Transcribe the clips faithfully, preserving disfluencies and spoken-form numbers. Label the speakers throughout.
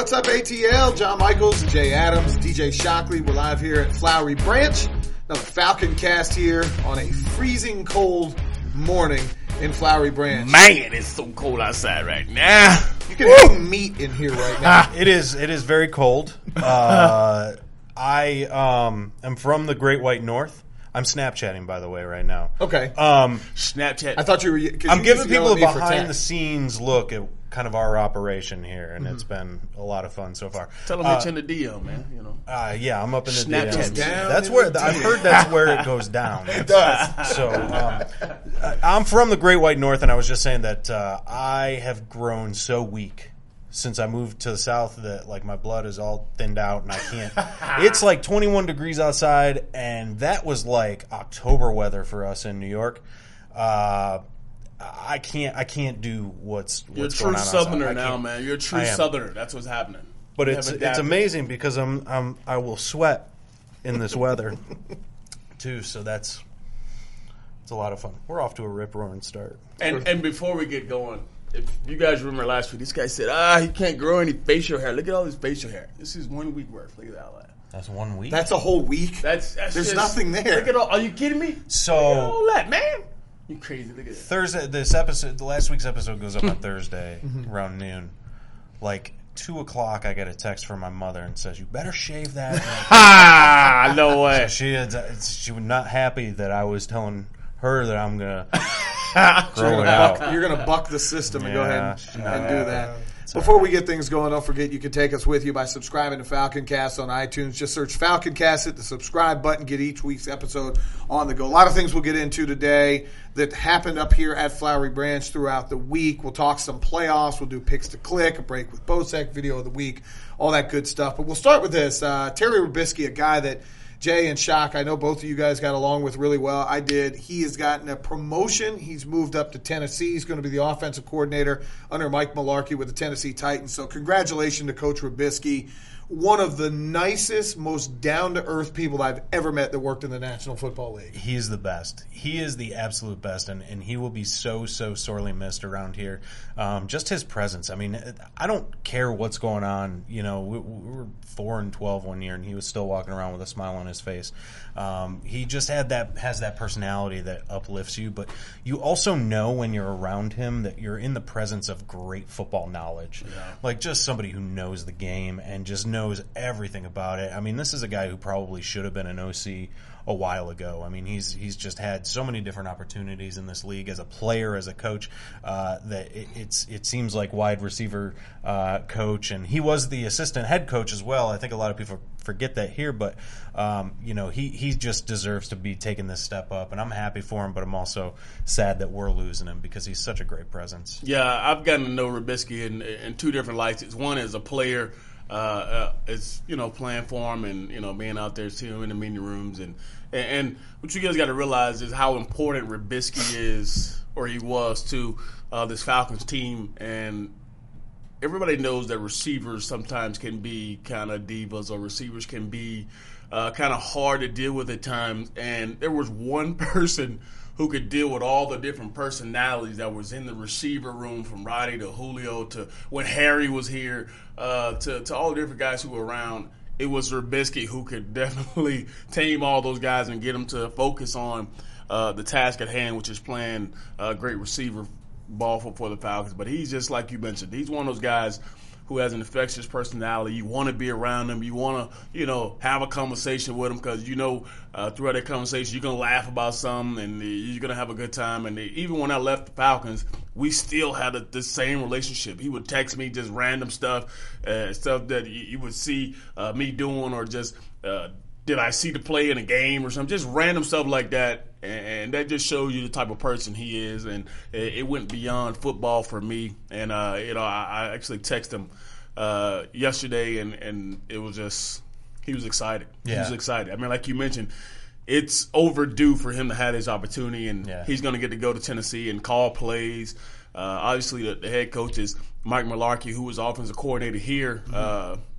Speaker 1: what's up, A T L? John Michaels, Jay Adams, D J Shockley. We're live here at Flowery Branch. Another Falcon cast here on a freezing cold morning in Flowery Branch.
Speaker 2: Man, it's so cold outside right now.
Speaker 1: You can have meat in here right now.
Speaker 3: It is. It is very cold. Uh, I um, am from the Great White North. I'm Snapchatting, by the way, right now.
Speaker 1: Okay.
Speaker 3: Um,
Speaker 2: Snapchat.
Speaker 1: I thought you were.
Speaker 3: I'm
Speaker 1: you
Speaker 3: giving
Speaker 1: used to
Speaker 3: people a
Speaker 1: yell at me for
Speaker 3: behind the
Speaker 1: text.
Speaker 3: scenes look at kind of our operation here, and mm-hmm. it's been a lot of fun so far.
Speaker 2: Tell them
Speaker 3: uh,
Speaker 2: it's in the D M, man. You know.
Speaker 3: Uh, yeah, I'm up in the
Speaker 2: Snapchat
Speaker 3: D Ms.
Speaker 1: down
Speaker 3: That's
Speaker 1: in
Speaker 3: where
Speaker 1: the
Speaker 3: I've
Speaker 1: D Ms.
Speaker 3: heard that's where it goes down.
Speaker 1: It does.
Speaker 3: So um, I'm from the Great White North, and I was just saying that uh, I have grown so weak since I moved to the South that like my blood is all thinned out and I can't. It's like twenty-one degrees outside, and that was like October weather for us in New York. Uh, I can't. I can't do what's
Speaker 2: You're
Speaker 3: what's
Speaker 2: a true
Speaker 3: going on outside.
Speaker 2: Southerner
Speaker 3: I
Speaker 2: now,
Speaker 3: can't-
Speaker 2: man. You're a true
Speaker 3: I am.
Speaker 2: Southerner. That's what's happening.
Speaker 3: But
Speaker 2: You
Speaker 3: it's
Speaker 2: have
Speaker 3: it's
Speaker 2: adapted.
Speaker 3: amazing because I'm I'm I will sweat in this weather too. So that's it's a lot of fun. We're off to a rip roaring start.
Speaker 2: And and before we get going, if you guys remember last week, this guy said, ah, he can't grow any facial hair. Look at all this facial hair. This is one week worth. Look at that. Lad.
Speaker 3: That's one week.
Speaker 1: That's a whole week.
Speaker 2: That's, that's
Speaker 1: There's
Speaker 2: just,
Speaker 1: nothing there.
Speaker 2: Look at all. Are you kidding me?
Speaker 3: So
Speaker 2: look at all that, man. You crazy? Look at that.
Speaker 3: Thursday, this episode, the last week's episode goes up on Thursday around noon. Like two o'clock, I get a text from my mother and says, "You better shave that."
Speaker 2: Ah, no way.
Speaker 3: So she had, she was not happy that I was telling her that I'm gonna grow
Speaker 1: You're
Speaker 3: it
Speaker 1: gonna,
Speaker 3: out.
Speaker 1: buck, you're gonna buck the system and go ahead and,
Speaker 3: Yeah,
Speaker 1: and
Speaker 3: yeah.
Speaker 1: do that. Before we get things going, don't forget you can take us with you by subscribing to Falconcast on iTunes. Just search Falconcast, hit the subscribe button, get each week's episode on the go. A lot of things we'll get into today that happened up here at Flowery Branch throughout the week. We'll talk some playoffs. We'll do picks to click, a break with Bosek, video of the week, all that good stuff. But we'll start with this. Uh, Terry Rubisky, a guy that Jay and Shock, I know both of you guys got along with really well. I did. He has gotten a promotion. He's moved up to Tennessee. He's going to be the offensive coordinator under Mike Mularkey with the Tennessee Titans. So congratulations to Coach Rubisky. One of the nicest, most down-to-earth people I've ever met that worked in the National Football League.
Speaker 3: He is the best. He is the absolute best, and, and he will be so, so sorely missed around here. Um, just his presence. I mean, I don't care what's going on. You know, we, we were four and twelve one year, and he was still walking around with a smile on his face. Um, he just had that has that personality that uplifts you, but you also know when you're around him that you're in the presence of great football knowledge. Yeah. Like just somebody who knows the game and just knows everything about it. I mean, this is a guy who probably should have been an O C a while ago. I mean, he's he's just had so many different opportunities in this league as a player, as a coach, uh, that it, it's it seems like wide receiver uh, coach, and he was the assistant head coach as well. I think a lot of people forget that here, but um, you know, he he just deserves to be taking this step up, and I'm happy for him, but I'm also sad that we're losing him because he's such a great presence.
Speaker 2: Yeah, I've gotten to know Rubisky in, in two different lights. One is a player. Uh, uh, is you know playing for him and you know being out there seeing him in the meeting rooms and and, and what you guys got to realize is how important Rubisky is or he was to uh, this Falcons team, and everybody knows that receivers sometimes can be kind of divas or receivers can be uh, kind of hard to deal with at times, and there was one person who could deal with all the different personalities that was in the receiver room, from Roddy to Julio to when Harry was here, uh, to, to all the different guys who were around. It was Rubisky who could definitely tame all those guys and get them to focus on uh, the task at hand, which is playing uh, great receiver ball for, for the Falcons. But he's just like you mentioned. He's one of those guys who has an infectious personality. You want to be around him. You want to, you know, have a conversation with him because, you know, uh, throughout that conversation, you're going to laugh about something and you're going to have a good time. And even when I left the Falcons, we still had a, the same relationship. He would text me just random stuff, uh, stuff that you, you would see uh, me doing or just uh, did I see the play in a game or something, just random stuff like that. And that just shows you the type of person he is, and it went beyond football for me. And uh, you know, I, I actually texted him uh, yesterday, and, and it was just he was excited.
Speaker 3: Yeah.
Speaker 2: He was excited. I mean, like you mentioned, it's overdue for him to have his opportunity, and
Speaker 3: yeah.
Speaker 2: he's going to get to go to Tennessee and call plays. Uh, obviously, the, the head coach is Mike Mularkey, who was offensive coordinator here. Mm-hmm. Uh,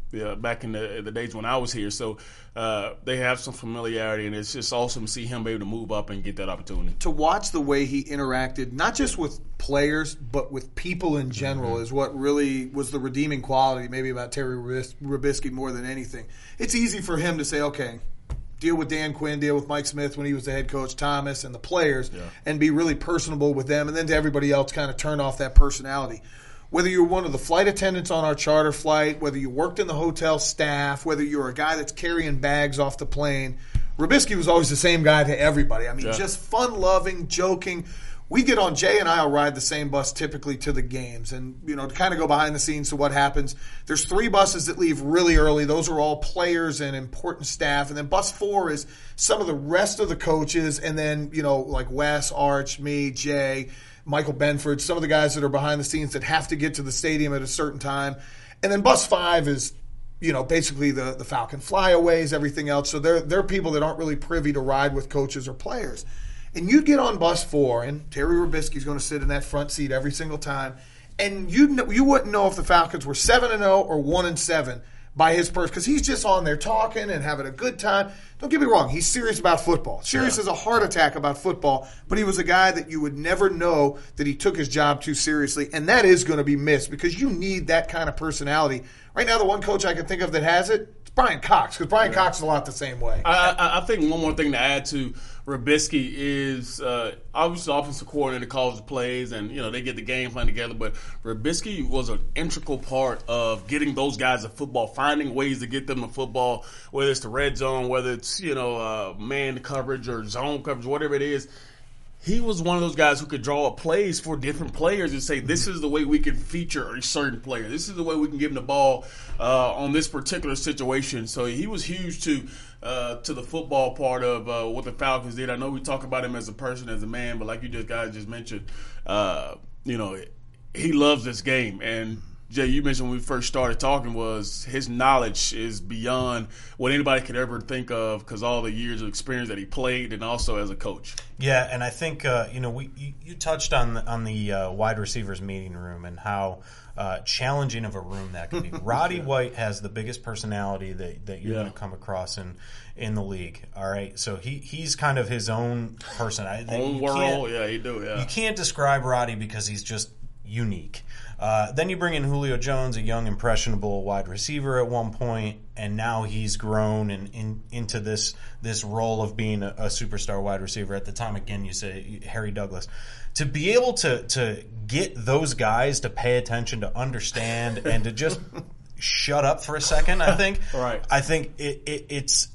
Speaker 2: yeah, back in the the days when I was here. So uh, they have some familiarity, and it's just awesome to see him be able to move up and get that opportunity.
Speaker 1: To watch the way he interacted, not just with players, but with people in general, mm-hmm. is what really was the redeeming quality maybe about Terry Robiskie more than anything. It's easy for him to say, okay, deal with Dan Quinn, deal with Mike Smith when he was the head coach, Thomas, and the players, yeah. and be really personable with them, and then to everybody else kind of turn off that personality. Whether you're one of the flight attendants on our charter flight, whether you worked in the hotel staff, whether you're a guy that's carrying bags off the plane, Robiskie was always the same guy to everybody. I mean, yeah. just fun-loving, joking. We get on, Jay and I will ride the same bus typically to the games. And, you know, to kind of go behind the scenes to what happens, there's three buses that leave really early. Those are all players and important staff. And then bus four is some of the rest of the coaches. And then, you know, like Wes, Arch, me, Jay, Michael Benford, some of the guys that are behind the scenes that have to get to the stadium at a certain time. And then bus five is, you know, basically the, the Falcon flyaways, everything else. So they're, they're people that aren't really privy to ride with coaches or players. And you get on bus four, and Terry Robiskie's going to sit in that front seat every single time, and you know, you wouldn't know if the Falcons were seven and oh or one and seven by his person, because he's just on there talking and having a good time. Don't get me wrong, he's serious about football. Serious yeah. as a heart attack about football, but he was a guy that you would never know that he took his job too seriously, and that is going to be missed because you need that kind of personality. Right now, the one coach I can think of that has it, it's Brian Cox, because Brian yeah. Cox is a lot the same way.
Speaker 2: I, I, I think one more thing to add to Robiskie is uh, obviously the offensive coordinator calls the plays, and you know they get the game plan together. But Robiskie was an integral part of getting those guys to football, finding ways to get them to football, whether it's the red zone, whether it's you know uh, man coverage or zone coverage, whatever it is. He was one of those guys who could draw up plays for different players and say, this is the way we can feature a certain player. This is the way we can give him the ball uh, on this particular situation. So he was huge to uh, to the football part of uh, what the Falcons did. I know we talk about him as a person, as a man, but like you just guys just mentioned, uh, you know, he loves this game. And Jay, you mentioned when we first started talking was his knowledge is beyond what anybody could ever think of because all the years of experience that he played and also as a coach.
Speaker 3: Yeah, and I think uh, you know we you, you touched on the, on the uh, wide receivers meeting room and how uh, challenging of a room that can be. Roddy yeah. White has the biggest personality that, that you're yeah. going to come across in in the league. All right, so he he's kind of his own person. I think
Speaker 2: own world, yeah, he do. Yeah,
Speaker 3: you can't describe Roddy because he's just unique. Uh, then you bring in Julio Jones, a young, impressionable wide receiver at one point, and now he's grown and in, into this this role of being a, a superstar wide receiver. At the time, again, you say Harry Douglas. To be able to to get those guys to pay attention, to understand, and to just shut up for a second, I think.
Speaker 2: Right.
Speaker 3: I think it, it it's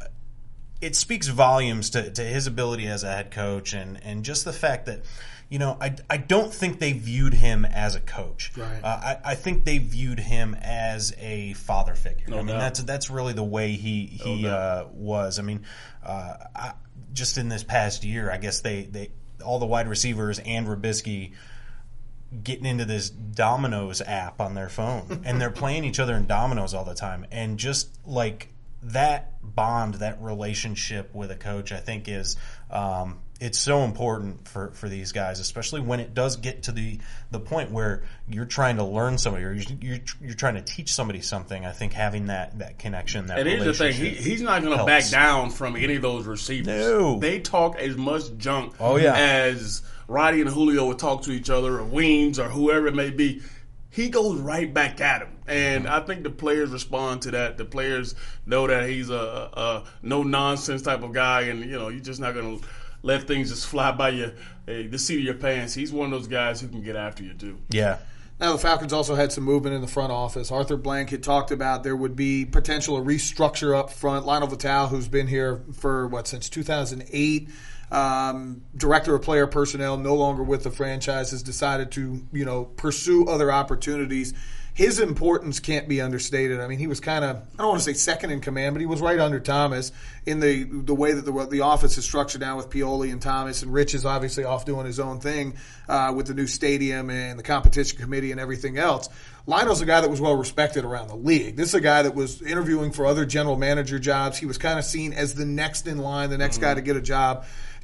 Speaker 3: it speaks volumes to, to his ability as a head coach, and, and just the fact that. You know, I, I don't think they viewed him as a coach.
Speaker 1: Right.
Speaker 3: Uh, I, I think they viewed him as a father figure.
Speaker 2: No
Speaker 3: I mean,
Speaker 2: doubt.
Speaker 3: that's that's really the way he he
Speaker 2: no
Speaker 3: uh, was. I mean, uh, I, just in this past year, I guess they, they all the wide receivers and Robiskie getting into this Dominoes app on their phone, and they're playing each other in Dominoes all the time, and just like that bond, that relationship with a coach, I think is. Um, It's so important for, for these guys, especially when it does get to the, the point where you're trying to learn somebody or you're, you're, you're trying to teach somebody something. I think having that, that connection, that
Speaker 2: and
Speaker 3: relationship.
Speaker 2: And here's the thing, he, he's not going to back down from any of those receivers.
Speaker 3: No.
Speaker 2: They talk as much junk
Speaker 3: oh, yeah.
Speaker 2: as Roddy and Julio would talk to each other or Weems or whoever it may be. He goes right back at him. And I think the players respond to that. The players know that he's a, a no-nonsense type of guy, and, you know, you're just not going to – let things just fly by you, uh, the seat of your pants. He's one of those guys who can get after you, too.
Speaker 3: Yeah.
Speaker 1: Now, the Falcons also had some movement in the front office. Arthur Blank had talked about there would be potential a restructure up front. Lionel Vitale, who's been here for, what, since two thousand eight, um, director of player personnel, no longer with the franchise, has decided to, you know, pursue other opportunities. His importance can't be understated. I mean, he was kind of, I don't want to say second in command, but he was right under Thomas in the the way that the, the office is structured now with Pioli and Thomas. And Rich is obviously off doing his own thing uh, with the new stadium and the competition committee and everything else. Lionel's a guy that was well respected around the league. This is a guy that was interviewing for other general manager jobs. He was kind of seen as the next in line, the next mm-hmm. guy to get a job.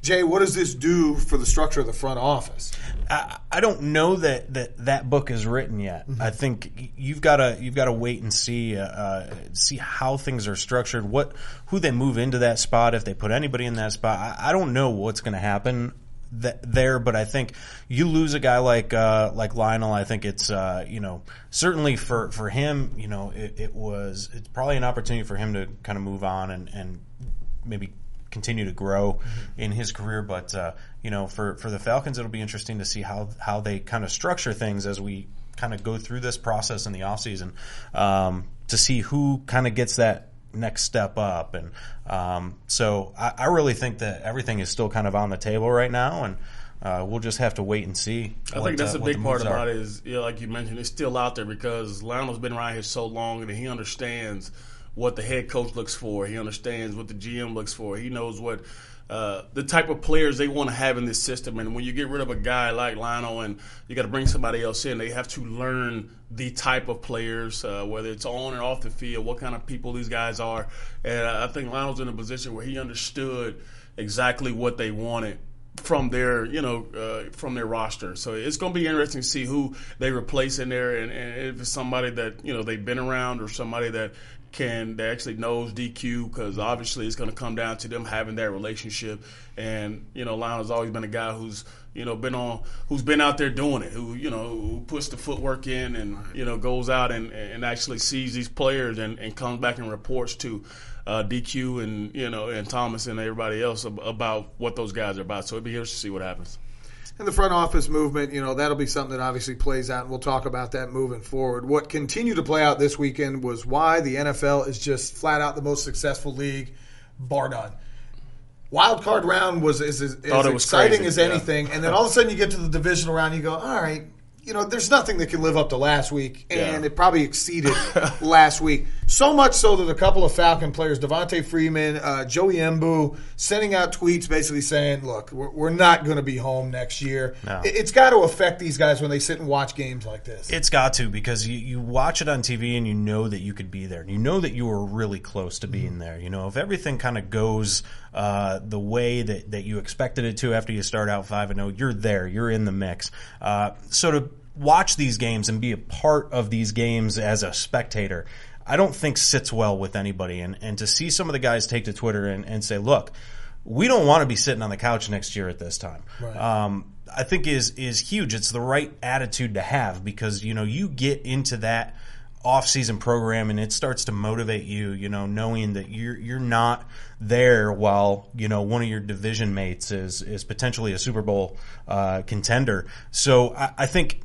Speaker 1: Jay, what does this do for the structure of the front office?
Speaker 3: I, I don't know that, that that book is written yet. Mm-hmm. I think you've got to you've got to wait and see uh, see how things are structured, what who they move into that spot, if they put anybody in that spot. I, I don't know what's going to happen th- there, but I think you lose a guy like uh, like Lionel. I think it's uh, you know certainly for, for him, you know it, it was it's probably an opportunity for him to kind of move on and, and maybe continue to grow mm-hmm. in his career, but uh, you know, for, for the Falcons, it'll be interesting to see how how they kind of structure things as we kind of go through this process in the offseason, um, to see who kind of gets that next step up. And um, so I, I really think that everything is still kind of on the table right now, and uh, we'll just have to wait and see.
Speaker 2: I
Speaker 3: what,
Speaker 2: think that's
Speaker 3: uh,
Speaker 2: a big part
Speaker 3: are.
Speaker 2: about it is, you know, like you mentioned, it's still out there because Lionel's been around here so long and he understands what the head coach looks for. He understands what the G M looks for. He knows what uh, the type of players they want to have in this system. And when you get rid of a guy like Lionel and you got to bring somebody else in, they have to learn the type of players, uh, whether it's on or off the field, what kind of people these guys are. And I think Lionel's in a position where he understood exactly what they wanted from their, you know, uh, from their roster. So it's going to be interesting to see who they replace in there, and, and if it's somebody that, you know, they've been around or somebody that can that actually knows D Q, because obviously it's going to come down to them having that relationship. And, you know, Lionel's always been a guy who's, you know, been on, who's been out there doing it, who, you know, who puts the footwork in and, you know, goes out and, and actually sees these players and, and comes back and reports to uh, D Q and, you know, and Thomas and everybody else about what those guys are about. So it'd be interesting to see what happens.
Speaker 1: And the front office movement, you know, that'll be something that obviously plays out, and we'll talk about that moving forward. What continued to play out this weekend was why the N F L is just flat out the most successful league, bar none. Wild card round was as, as, as
Speaker 2: was
Speaker 1: exciting
Speaker 2: crazy.
Speaker 1: as anything, yeah. And then all of a sudden you get to the divisional round, you go, all right, you know, there's nothing that can live up to last week, and
Speaker 2: yeah.
Speaker 1: it probably exceeded last week. So much so that a couple of Falcon players, Devontae Freeman, uh, Joey Mbu, sending out tweets basically saying, look, we're, we're not going to be home next year.
Speaker 3: No.
Speaker 1: It, it's got to affect these guys when they sit and watch games like this.
Speaker 3: It's got to, because you, you watch it on T V and you know that you could be there. You know that you were really close to being there. You know, if everything kind of goes uh, the way that, that you expected it to after you start out five and oh, you're there. You're in the mix. Uh, so to watch these games and be a part of these games as a spectator, I don't think sits well with anybody. And, and to see some of the guys take to Twitter and, and say, look, we don't want to be sitting on the couch next year at this time.
Speaker 1: Right.
Speaker 3: Um, I think is is huge. It's the right attitude to have, because, you know, you get into that off-season program and it starts to motivate you, you know, knowing that you're you're not there while, you know, one of your division mates is is potentially a Super Bowl uh, contender. So I, I think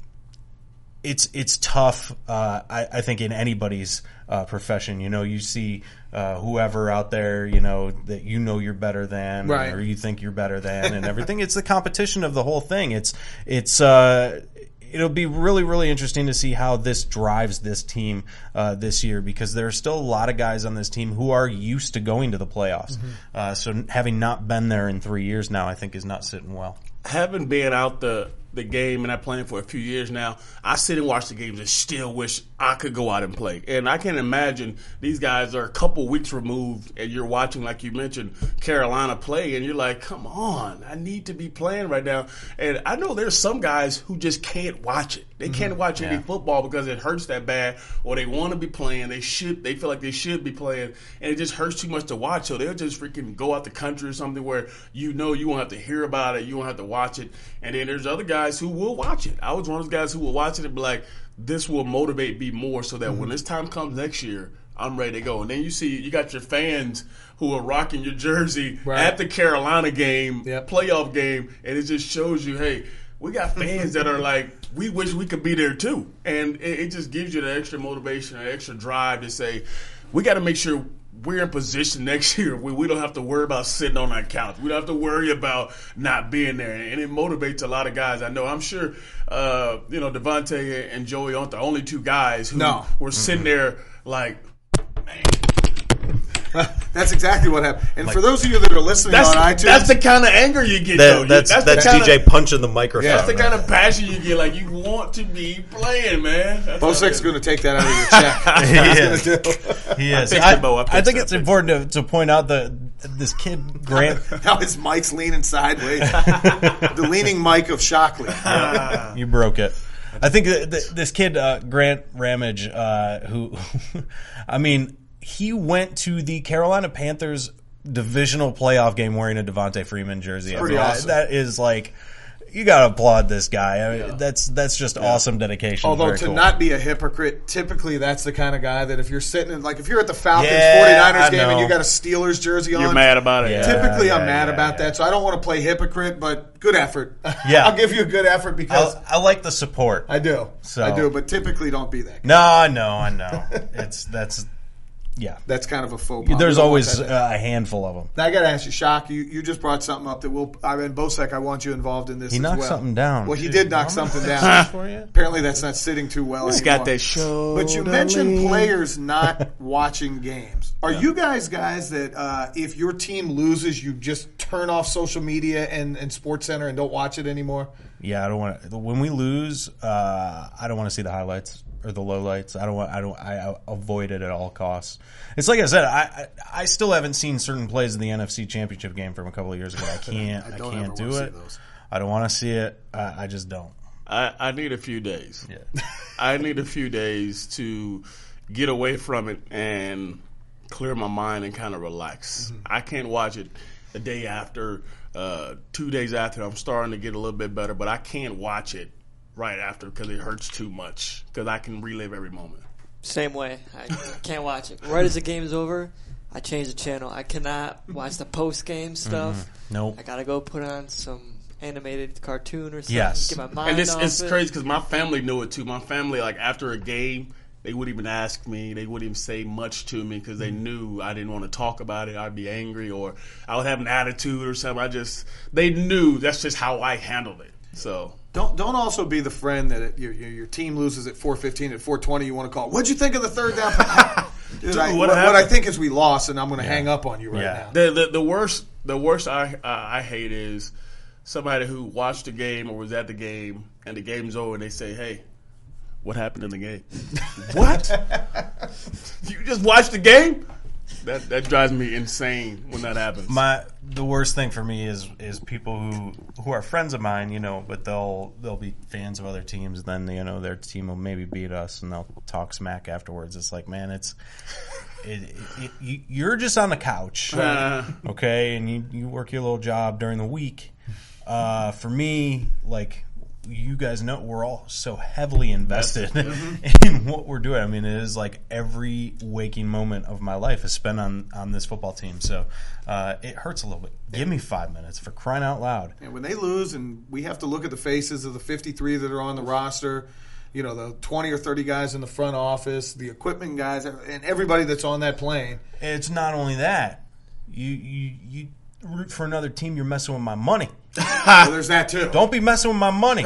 Speaker 3: it's it's tough. Uh, I, I think in anybody's uh, profession, you know, you see uh, whoever out there, you know, that you know you're better than,
Speaker 1: right,
Speaker 3: or you think you're better than, and everything. It's the competition of the whole thing. It's it's. Uh, It'll be really, really interesting to see how this drives this team uh, this year, because there are still a lot of guys on this team who are used to going to the playoffs. Mm-hmm. Uh, so having not been there in three years now, I think is not sitting well.
Speaker 2: Having been out the the game and I'm playing for a few years now, I sit and watch the games and still wish I could go out and play. And I can imagine these guys are a couple weeks removed and you're watching, like you mentioned, Carolina play, and you're like, come on, I need to be playing right now. And I know there's some guys who just can't watch it. They can't watch any
Speaker 3: yeah.
Speaker 2: football because it hurts that bad, or they want to be playing. They should. They feel like they should be playing, and it just hurts too much to watch. So they'll just freaking go out the country or something where you know you won't have to hear about it, you won't have to watch it. And then there's other guys who will watch it. I was one of those guys who will watch it and be like, this will motivate me more, so that mm-hmm. when this time comes next year, I'm ready to go. And then you see you got your fans who are rocking your jersey
Speaker 1: right.
Speaker 2: at the Carolina game,
Speaker 1: yep. playoff
Speaker 2: playoff game, and it just shows you, hey, we got fans that are like, we wish we could be there too. And it, it just gives you the extra motivation, the extra drive to say, we got to make sure we're in position next year where we don't have to worry about sitting on our couch. We don't have to worry about not being there. And it motivates a lot of guys. I know, I'm sure, uh, you know, Devontae and Joey aren't the only two guys who
Speaker 1: no.
Speaker 2: were sitting mm-hmm. there like, man.
Speaker 1: That's exactly what happened. And like, for those of you that are listening
Speaker 2: that's,
Speaker 1: on iTunes,
Speaker 2: that's the kind of anger you get.
Speaker 4: That,
Speaker 2: though.
Speaker 4: That's
Speaker 2: that's,
Speaker 4: that's
Speaker 2: the
Speaker 4: D J
Speaker 2: of,
Speaker 4: punching the microphone.
Speaker 2: That's the kind of passion you get. Like, you want to be playing, man.
Speaker 1: Bosek's going to take that out of your check.
Speaker 3: he is. He is. I, I, I think it's important to, to point out that this kid Grant.
Speaker 1: Now his mic's leaning sideways. The leaning mic of Shockley.
Speaker 3: Yeah, you broke it. I think th- th- this kid uh, Grant Ramage, uh, who, I mean, he went to the Carolina Panthers divisional playoff game wearing a Devontae Freeman jersey.
Speaker 1: It's
Speaker 3: I
Speaker 1: pretty
Speaker 3: mean,
Speaker 1: awesome.
Speaker 3: That is like. You gotta applaud this guy. I mean,
Speaker 1: Yeah.
Speaker 3: that's that's just yeah. awesome dedication.
Speaker 1: Although
Speaker 3: Very
Speaker 1: to
Speaker 3: cool.
Speaker 1: not be a hypocrite, typically that's the kind of guy that if you're sitting in, like if you're at the Falcons
Speaker 3: Yeah,
Speaker 1: forty-niners
Speaker 3: I
Speaker 1: game
Speaker 3: know.
Speaker 1: and you got a Steelers jersey on,
Speaker 2: You're mad about it.
Speaker 3: Yeah.
Speaker 1: typically I'm
Speaker 3: yeah,
Speaker 1: mad
Speaker 3: yeah,
Speaker 1: about
Speaker 3: yeah.
Speaker 1: that. So I don't want to play hypocrite, but good effort.
Speaker 3: Yeah.
Speaker 1: I'll give you a good effort because
Speaker 3: I, I like the support.
Speaker 1: I do.
Speaker 3: So-
Speaker 1: I do, but typically don't be that guy.
Speaker 3: No, I know, I know. It's that's yeah.
Speaker 1: That's kind of a faux pas.
Speaker 3: There's
Speaker 1: We don't
Speaker 3: always
Speaker 1: want that.
Speaker 3: uh, a handful of them.
Speaker 1: Now I got to ask you, Shock. You, you just brought something up that will. I mean, Bosek, I want you involved in this.
Speaker 3: He
Speaker 1: as
Speaker 3: knocked
Speaker 1: well.
Speaker 3: something down.
Speaker 1: Well, he
Speaker 3: Dude,
Speaker 1: did knock
Speaker 3: I'm
Speaker 1: something
Speaker 3: gonna-
Speaker 1: down.
Speaker 3: for you?
Speaker 1: Apparently, that's not sitting too well.
Speaker 2: He's
Speaker 1: anymore.
Speaker 2: got that show.
Speaker 1: But you mentioned players not watching games. Are you guys guys that uh, if your team loses, you just turn off social media and, and SportsCenter and don't watch it anymore?
Speaker 3: Yeah, I don't want to. When we lose, uh, I don't want to see the highlights or the lowlights. I don't want. I don't. I, I avoid it at all costs. It's like I said. I, I I still haven't seen certain plays in the N F C Championship game from a couple of years ago. I can't.
Speaker 1: I
Speaker 3: I,
Speaker 1: don't
Speaker 3: can't
Speaker 1: ever
Speaker 3: do
Speaker 1: wanna see
Speaker 3: it.
Speaker 1: those.
Speaker 3: I don't want to see it. I, I just don't.
Speaker 2: I, I need a few days.
Speaker 3: Yeah.
Speaker 2: I need a few days to get away from it and clear my mind and kind of relax.
Speaker 1: Mm-hmm.
Speaker 2: I can't watch it the day after, uh, two days after. I'm starting to get a little bit better, but I can't watch it right after because it hurts too much because I can relive every moment.
Speaker 4: Same way. I can't watch it. Right as the game's over, I change the channel. I cannot watch the post-game stuff.
Speaker 3: Mm-hmm. Nope.
Speaker 4: I got to go put on some animated cartoon or something.
Speaker 3: Yes.
Speaker 4: Get my mind
Speaker 2: And it's,
Speaker 4: off
Speaker 2: it's
Speaker 4: it.
Speaker 2: crazy because my family knew it too. My family, like after a game, they wouldn't even ask me. They wouldn't even say much to me because they knew I didn't want to talk about it. I'd be angry or I would have an attitude or something. I just they knew that's just how I handled it. So
Speaker 1: Don't don't also be the friend that it, your, your your team loses at four fifteen, at four twenty. You want to call. What'd you think of the third down? Dude, I,
Speaker 2: what
Speaker 1: what, what I
Speaker 2: happened?
Speaker 1: think is we lost, and I'm going to hang up on you right
Speaker 3: Yeah.
Speaker 1: now.
Speaker 2: the the, the worst the worst I I I hate is somebody who watched the game or was at the game and the game's over and they say, "Hey, what happened in the game?" What? You just watched the game? That that drives me insane when that happens.
Speaker 3: My the worst thing for me is is people who who are friends of mine, you know, but they'll they'll be fans of other teams. Then you know their team will maybe beat us, and they'll talk smack afterwards. It's like, man, it's it, it, it, you, you're just on the couch,
Speaker 2: Uh.
Speaker 3: okay, and you you work your little job during the week. Uh, for me, like. You guys know we're all so heavily invested in what we're doing. I mean, it is like every waking moment of my life is spent on, on this football team. So uh, it hurts a little bit. Give me five minutes for crying out loud.
Speaker 1: And when they lose, and we have to look at the faces of the fifty-three that are on the roster, you know, the twenty or thirty guys in the front office, the equipment guys, and everybody that's on that plane.
Speaker 3: It's not only that. You you you root for another team, you're messing with my money.
Speaker 1: So there's that too.
Speaker 3: Don't be messing with my money.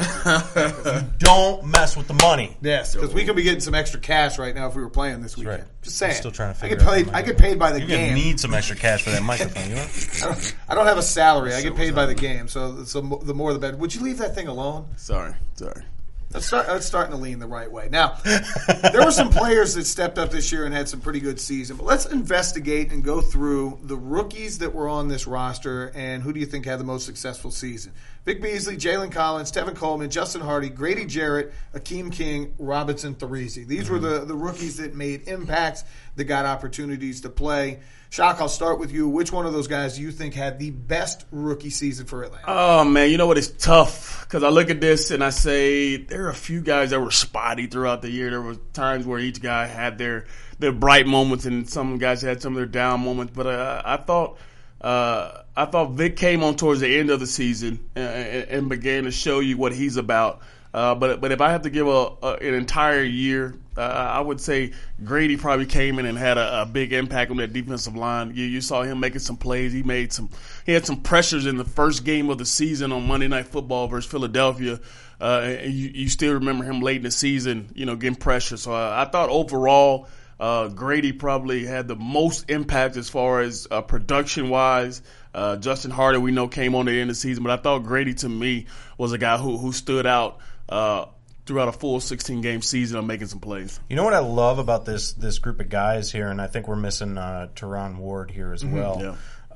Speaker 3: Don't mess with the money.
Speaker 1: Yes, because we could be getting some extra cash right now if we were playing this weekend.
Speaker 3: right.
Speaker 1: Just saying.
Speaker 3: Still trying to
Speaker 1: I
Speaker 3: figure
Speaker 1: get
Speaker 3: out
Speaker 1: paid.
Speaker 3: the
Speaker 1: I
Speaker 3: money.
Speaker 1: get paid by the
Speaker 3: You're gonna
Speaker 1: game.
Speaker 3: need some extra cash for that microphone. You know?
Speaker 1: I don't, I don't have a salary. I get paid by the game, so, so the more the better. Would you leave that thing alone?
Speaker 2: Sorry, sorry.
Speaker 1: Let's start. It's starting to lean the right way. Now, there were some players that stepped up this year and had some pretty good season. But let's investigate and go through the rookies that were on this roster and who do you think had the most successful season? Vic Beasley, Jalen Collins, Tevin Coleman, Justin Hardy, Grady Jarrett, Akeem King, Robinson Therese. These mm-hmm. were the, the rookies that made impacts, that got opportunities to play. Shock, I'll start with you. Which one of those guys do you think had the best rookie season for Atlanta?
Speaker 2: Oh, man, you know what? It's tough because I look at this and I say there are a few guys that were spotty throughout the year. There were times where each guy had their, their bright moments and some guys had some of their down moments. But uh, I thought uh, I thought Vic came on towards the end of the season and, and began to show you what he's about. Uh, but but if I have to give a, a an entire year, uh, I would say Grady probably came in and had a, a big impact on that defensive line. You, you saw him making some plays. He made some. He had some pressures in the first game of the season on Monday Night Football versus Philadelphia. Uh, and you, you still remember him late in the season, you know, getting pressure. So uh, I thought overall, uh, Grady probably had the most impact as far as uh, production wise. Uh, Justin Hardy, we know, came on the end of the season, but I thought Grady to me was a guy who who stood out. Uh, throughout a full sixteen-game season of making some plays.
Speaker 3: You know what I love about this this group of guys here, and I think we're missing uh, Teron Ward here as well.
Speaker 2: Yeah.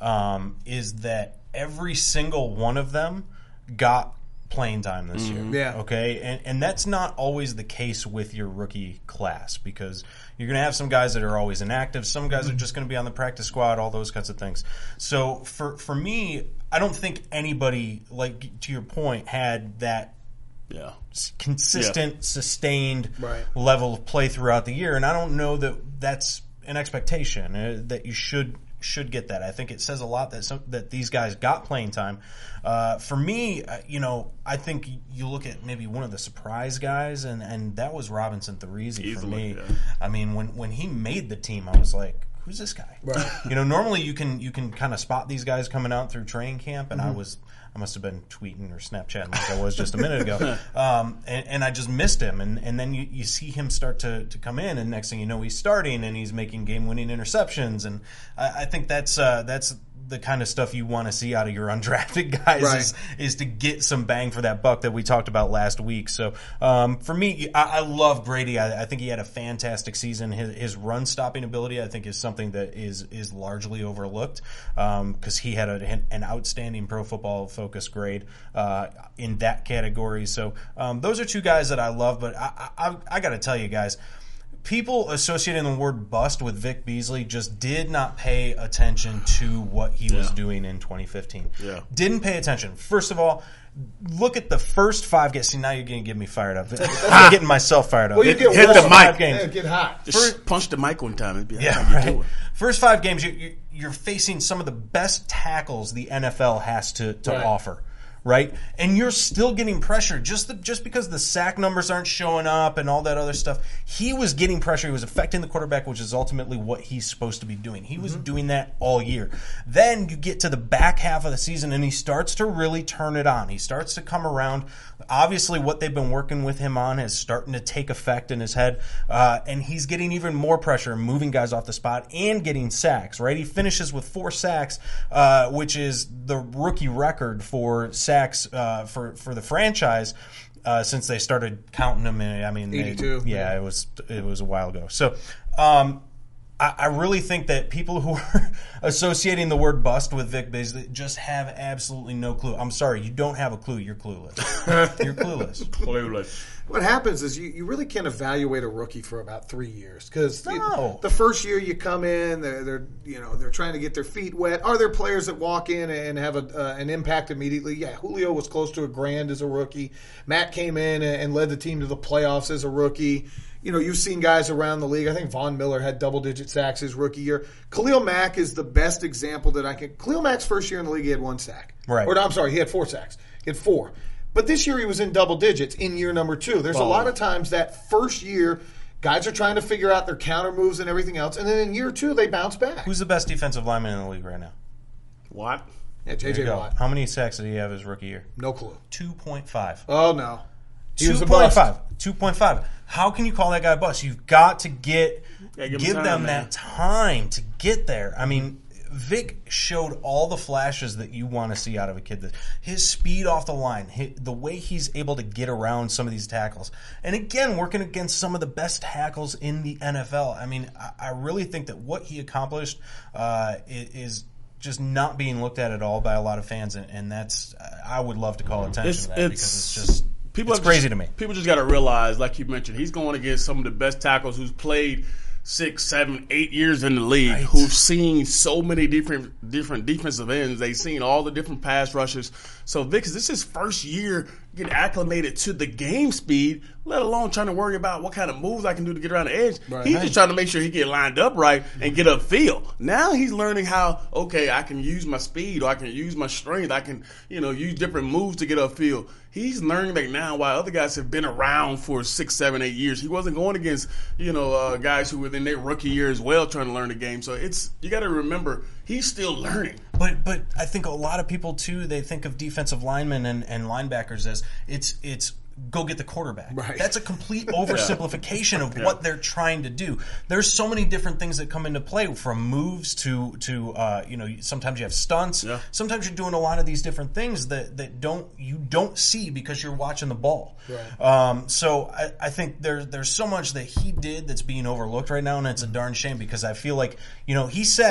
Speaker 3: um, is that every single one of them got playing time this
Speaker 1: Mm-hmm.
Speaker 3: year.
Speaker 1: Yeah.
Speaker 3: Okay. And, and that's not always the case with your rookie class, because you're going to have some guys that are always inactive. Some guys
Speaker 1: Mm-hmm.
Speaker 3: are just going to be on the practice squad, all those kinds of things. So for, for me, I don't think anybody, like to your point, had that
Speaker 2: Yeah.
Speaker 3: consistent,
Speaker 2: Yeah.
Speaker 3: sustained
Speaker 1: Right.
Speaker 3: level of play throughout the year. And I don't know that that's an expectation, uh, that you should should get that. I think it says a lot that some, that these guys got playing time. Uh, for me, uh, you know, I think you look at maybe one of the surprise guys, and, and that was Robinson Therese for
Speaker 2: Easily,
Speaker 3: me.
Speaker 2: yeah.
Speaker 3: I mean, when when he made the team, I was like, who's this guy?
Speaker 1: Right.
Speaker 3: You know, normally you can you can kind of spot these guys coming out through training camp, and
Speaker 1: Mm-hmm.
Speaker 3: I was I must have been tweeting or Snapchatting like I was just a minute ago, um, and, and I just missed him, and, and then you, you see him start to, to come in, and next thing you know, he's starting and he's making game winning interceptions, and I, I think that's uh, that's. the kind of stuff you want to see out of your undrafted guys
Speaker 1: Right.
Speaker 3: is, is to get some bang for that buck that we talked about last week. So um, for me, I, I love Brady. I, I think he had a fantastic season. His, his run stopping ability, I think, is something that is is largely overlooked because um, he had a, an outstanding Pro Football Focus grade uh, in that category. So um, those are two guys that I love. But I, I, I got to tell you guys, people associating the word bust with Vic Beasley just did not pay attention to what he was
Speaker 2: Yeah.
Speaker 3: doing in twenty fifteen.
Speaker 2: Yeah.
Speaker 3: Didn't pay attention. First of all, look at the first five games. See, now you're going to get me fired up. I'm getting myself fired up.
Speaker 1: Well, you get
Speaker 2: hit
Speaker 1: one
Speaker 2: the
Speaker 1: of
Speaker 2: mic.
Speaker 1: five
Speaker 3: games.
Speaker 1: Yeah, get hot.
Speaker 2: Just punch the mic one time. It'd be
Speaker 3: Yeah,
Speaker 2: how you
Speaker 3: right.
Speaker 2: doing?
Speaker 3: First five games, you, you, you're facing some of the best tackles the N F L has to, to
Speaker 1: Right.
Speaker 3: offer. Right, and you're still getting pressure just the, just because the sack numbers aren't showing up and all that other stuff. He was getting pressure. He was affecting the quarterback, which is ultimately what he's supposed to be doing. He was
Speaker 1: Mm-hmm.
Speaker 3: doing that all year. Then you get to the back half of the season, and he starts to really turn it on. He starts to come around. Obviously, what they've been working with him on is starting to take effect in his head, uh, and he's getting even more pressure, moving guys off the spot and getting sacks. Right, he finishes with four sacks, uh, which is the rookie record for sacks uh, for for the franchise uh, since they started counting them. In, I mean, they-
Speaker 1: eighty-two.
Speaker 3: yeah, it was it was a while ago. So. Um, I I really think that people who are associating the word bust with Vic Beasley just have absolutely no clue. I'm sorry, you don't have a clue. You're clueless. You're clueless.
Speaker 2: Clueless.
Speaker 1: What happens is you, you really can't evaluate a rookie for about three years because
Speaker 3: No.
Speaker 1: the first year you come in, they're, they're you know they're trying to get their feet wet. Are there players that walk in and have a, uh, an impact immediately? Yeah, Julio was close to a grand as a rookie. Matt came in and, and led the team to the playoffs as a rookie. You know, you've seen guys around the league. I think Von Miller had double-digit sacks his rookie year. Khalil Mack is the best example that I can. Khalil Mack's first year in the league, he had one sack.
Speaker 3: Right.
Speaker 1: Or no, I'm sorry, he had four sacks. He had four. But this year he was in double digits in year number two. There's a lot of times that first year, guys are trying to figure out their counter moves and everything else, and then in year two they bounce back.
Speaker 3: Who's the best defensive lineman in the league right now?
Speaker 2: What?
Speaker 1: Yeah, J
Speaker 3: There
Speaker 1: J
Speaker 3: you go.
Speaker 1: Watt.
Speaker 3: How many sacks did he have his rookie year?
Speaker 1: No clue.
Speaker 3: two point five.
Speaker 1: Oh no. He was
Speaker 3: two
Speaker 1: a
Speaker 3: point
Speaker 1: bust.
Speaker 3: five. two point five. How can you call that guy a bust? You've got to get
Speaker 2: Yeah, give him
Speaker 3: give
Speaker 2: time,
Speaker 3: them
Speaker 2: man.
Speaker 3: that time to get there. I mean, Vic showed all the flashes that you want to see out of a kid. His speed off the line, his, the way he's able to get around some of these tackles. And again, working against some of the best tackles in the N F L. I mean, I, I really think that what he accomplished uh, is, is just not being looked at at all by a lot of fans. And, and that's, I would love to call attention
Speaker 2: It's,
Speaker 3: to that
Speaker 2: it's,
Speaker 3: because it's just...
Speaker 2: people
Speaker 3: it's
Speaker 2: have
Speaker 3: crazy
Speaker 2: just,
Speaker 3: to me.
Speaker 2: People just got to realize, like you mentioned, he's going against some of the best tackles who's played six, seven, eight years in the league,
Speaker 3: Right.
Speaker 2: who've seen so many different different defensive ends. They've seen all the different pass rushes. So Vic, this is his first year getting acclimated to the game speed, let alone trying to worry about what kind of moves I can do to get around the edge.
Speaker 1: Right.
Speaker 2: He's just trying to make sure he get lined up right and get upfield. Now he's learning how, okay, I can use my speed or I can use my strength. I can, you know, use different moves to get upfield. He's learning that now while other guys have been around for six, seven, eight years. He wasn't going against, you know, uh, guys who were in their rookie year as well trying to learn the game. So it's, you got to remember, he's still learning.
Speaker 3: But but I think a lot of people too, they think of defensive linemen and, and linebackers as it's it's go get the quarterback.
Speaker 1: Right.
Speaker 3: That's a complete oversimplification of what they're trying to do. There's so many different things that come into play, from moves to to uh, you know, sometimes you have stunts.
Speaker 2: Yeah.
Speaker 3: Sometimes you're doing a lot of these different things that, that don't you don't see because you're watching the ball.
Speaker 1: Right.
Speaker 3: Um, so I, I think there's there's so much that he did that's being overlooked right now, and it's a darn shame because I feel like, you know, he said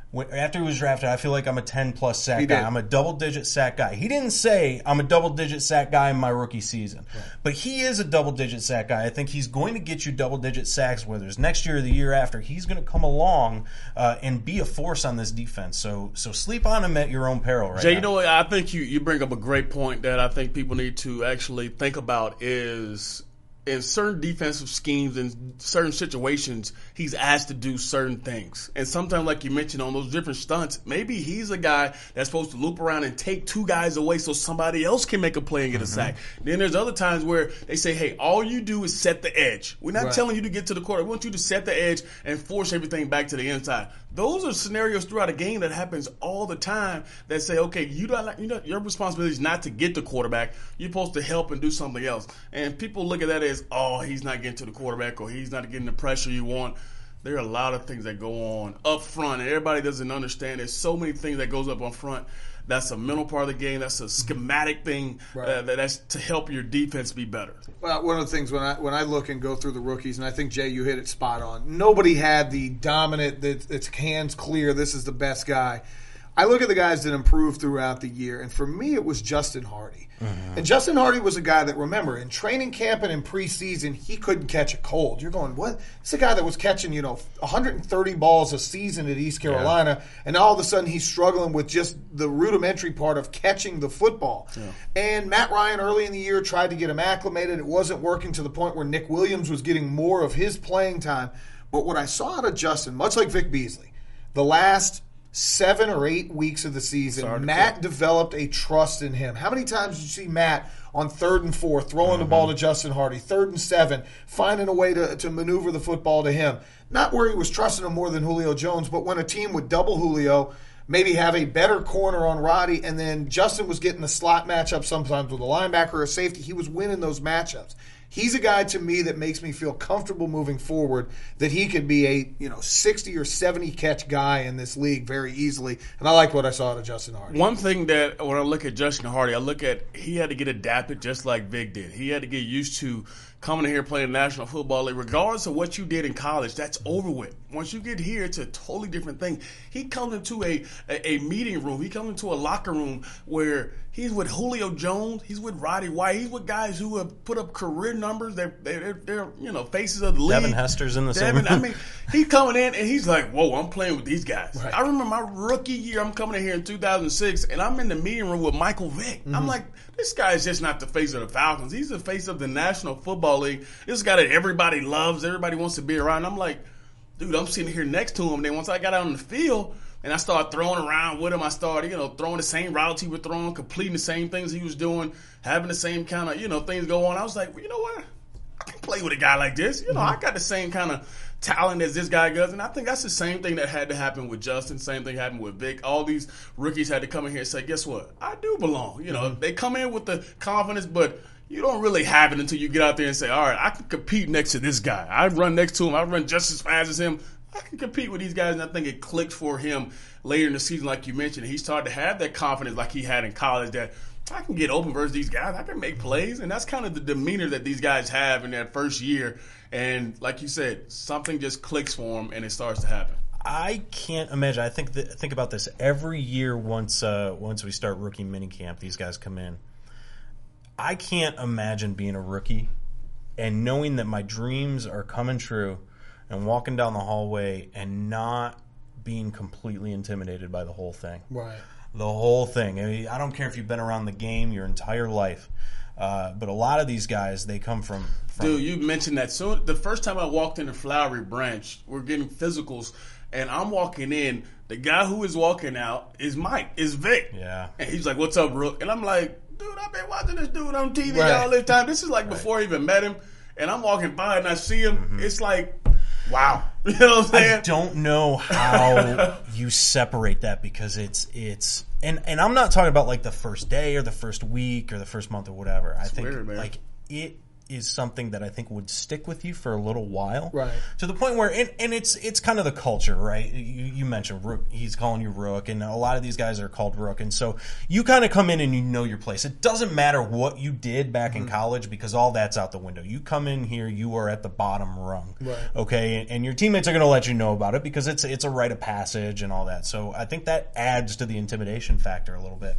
Speaker 3: After he was drafted, I feel like I'm a ten-plus sack
Speaker 1: He
Speaker 3: guy.
Speaker 1: did.
Speaker 3: I'm a double-digit sack guy. He didn't say I'm a double-digit sack guy in my rookie season. Right. But he is a double-digit sack guy. I think he's going to get you double-digit sacks, whether it's next year or the year after. He's going to come along uh, and be a force on this defense. So so sleep on him at your own peril right
Speaker 2: Jay,
Speaker 3: now.
Speaker 2: you know what? I think you, you bring up a great point that I think people need to actually think about is in certain defensive schemes and certain situations, he's asked to do certain things. And sometimes, like you mentioned, on those different stunts, maybe he's a guy that's supposed to loop around and take two guys away so somebody else can make a play and get a mm-hmm. sack. Then there's other times where they say, hey, all you do is set the edge. We're not right. telling you to get to the quarter. We want you to set the edge and force everything back to the inside. Those are scenarios throughout a game that happens all the time that say, okay, you don't, you know, your responsibility is not to get the quarterback. You're supposed to help and do something else. And people look at that as, oh, he's not getting to the quarterback or he's not getting the pressure you want. There are a lot of things that go on up front, and everybody doesn't understand. There's so many things that goes up on front. That's a mental part of the game. That's a schematic thing right. uh, that, that's to help your defense be better.
Speaker 1: Well, one of the things when I when I look and go through the rookies, and I think, Jay, you hit it spot on. Nobody had the dominant, that it's hands clear, this is the best guy. I look at the guys that improved throughout the year, and for me it was Justin Hardy. Mm-hmm. And Justin Hardy was a guy that, remember, in training camp and in preseason, he couldn't catch a cold. You're going, what? It's a guy that was catching, you know, one hundred thirty balls a season at East Carolina, yeah. and all of a sudden he's struggling with just the rudimentary part of catching the football. Yeah. And Matt Ryan early in the year tried to get him acclimated. It wasn't working to the point where Nick Williams was getting more of his playing time. But what I saw out of Justin, much like Vic Beasley, the last seven or eight weeks of the season, Matt kick. developed a trust in him. How many times did you see Matt on third and four throwing mm-hmm. the ball to Justin Hardy, third and seven, finding a way to, to maneuver the football to him? Not where he was trusting him more than Julio Jones, but when a team would double Julio, maybe have a better corner on Roddy, and then Justin was getting the slot matchup sometimes with a linebacker or a safety. He was winning those matchups. He's a guy to me that makes me feel comfortable moving forward that he could be a, you know, sixty or seventy catch guy in this league very easily. And I like what I saw out of Justin Hardy.
Speaker 2: One thing that when I look at Justin Hardy, I look at he had to get adapted just like Vic did. He had to get used to coming in here playing National Football League. Regardless of what you did in college, that's over with. Once you get here, it's a totally different thing. He comes into a, a, a meeting room. He comes into a locker room where he's with Julio Jones. He's with Roddy White. He's with guys who have put up career numbers. They're, they're, they're you know, faces of the league.
Speaker 3: Devin Hester's in the
Speaker 2: Devin,
Speaker 3: same
Speaker 2: I mean, he's coming in, and he's like, whoa, I'm playing with these guys. Right. I remember my rookie year, I'm coming in here in two thousand six, and I'm in the meeting room with Michael Vick. Mm-hmm. I'm like, this guy is just not the face of the Falcons. He's the face of the National Football League. This guy that everybody loves, everybody wants to be around. I'm like, dude, I'm sitting here next to him. Then once I got out on the field and I started throwing around with him, I started, you know, throwing the same routes he was throwing, completing the same things he was doing, having the same kind of, you know, things go on. I was like, well, you know what? I can play with a guy like this. You know, mm-hmm. I got the same kind of talent as this guy does. And I think that's the same thing that had to happen with Justin. Same thing happened with Vic. All these rookies had to come in here and say, guess what? I do belong. You know, mm-hmm. they come in with the confidence, but you don't really have it until you get out there and say, all right, I can compete next to this guy. I run next to him. I run just as fast as him. I can compete with these guys, and I think it clicked for him later in the season, like you mentioned. He started to have that confidence like he had in college that I can get open versus these guys. I can make plays, and that's kind of the demeanor that these guys have in that first year. And like you said, something just clicks for him, and it starts to happen.
Speaker 3: I can't imagine. I think that, think about this every year. Once uh, once we start rookie minicamp, these guys come in. I can't imagine being a rookie and knowing that my dreams are coming true and walking down the hallway and not being completely intimidated by the whole thing.
Speaker 1: Right.
Speaker 3: The whole thing. I mean, I don't care if you've been around the game your entire life, uh, but a lot of these guys, they come from, from...
Speaker 2: Dude, you mentioned that. So the first time I walked into Flowery Branch, we're getting physicals, and I'm walking in. The guy who is walking out is Mike, is Vic.
Speaker 3: Yeah. And
Speaker 2: he's like, what's up, Rook? And I'm like, dude, I've been watching this dude on T V
Speaker 1: right.
Speaker 2: all this time. This is like
Speaker 3: right.
Speaker 2: before I even met him. And I'm walking by and I see him. Mm-hmm. It's like, wow. You know what I'm saying?
Speaker 3: I don't know how you separate that because it's it's and, and I'm not talking about like the first day or the first week or the first month or whatever. I
Speaker 2: it's
Speaker 3: think
Speaker 2: weird, man.
Speaker 3: like it is something that I think would stick with you for a little while.
Speaker 1: Right.
Speaker 3: To the point where, and, and it's it's kind of the culture, right? You, you mentioned Rook, he's calling you Rook, and a lot of these guys are called Rook. And so you kind of come in and you know your place. It doesn't matter what you did back mm-hmm. in college because all that's out the window. You come in here, you are at the bottom rung. Right. Okay? And, and your teammates are going to let you know about it because it's, it's a rite of passage and all that. So I think that adds to the intimidation factor a little bit.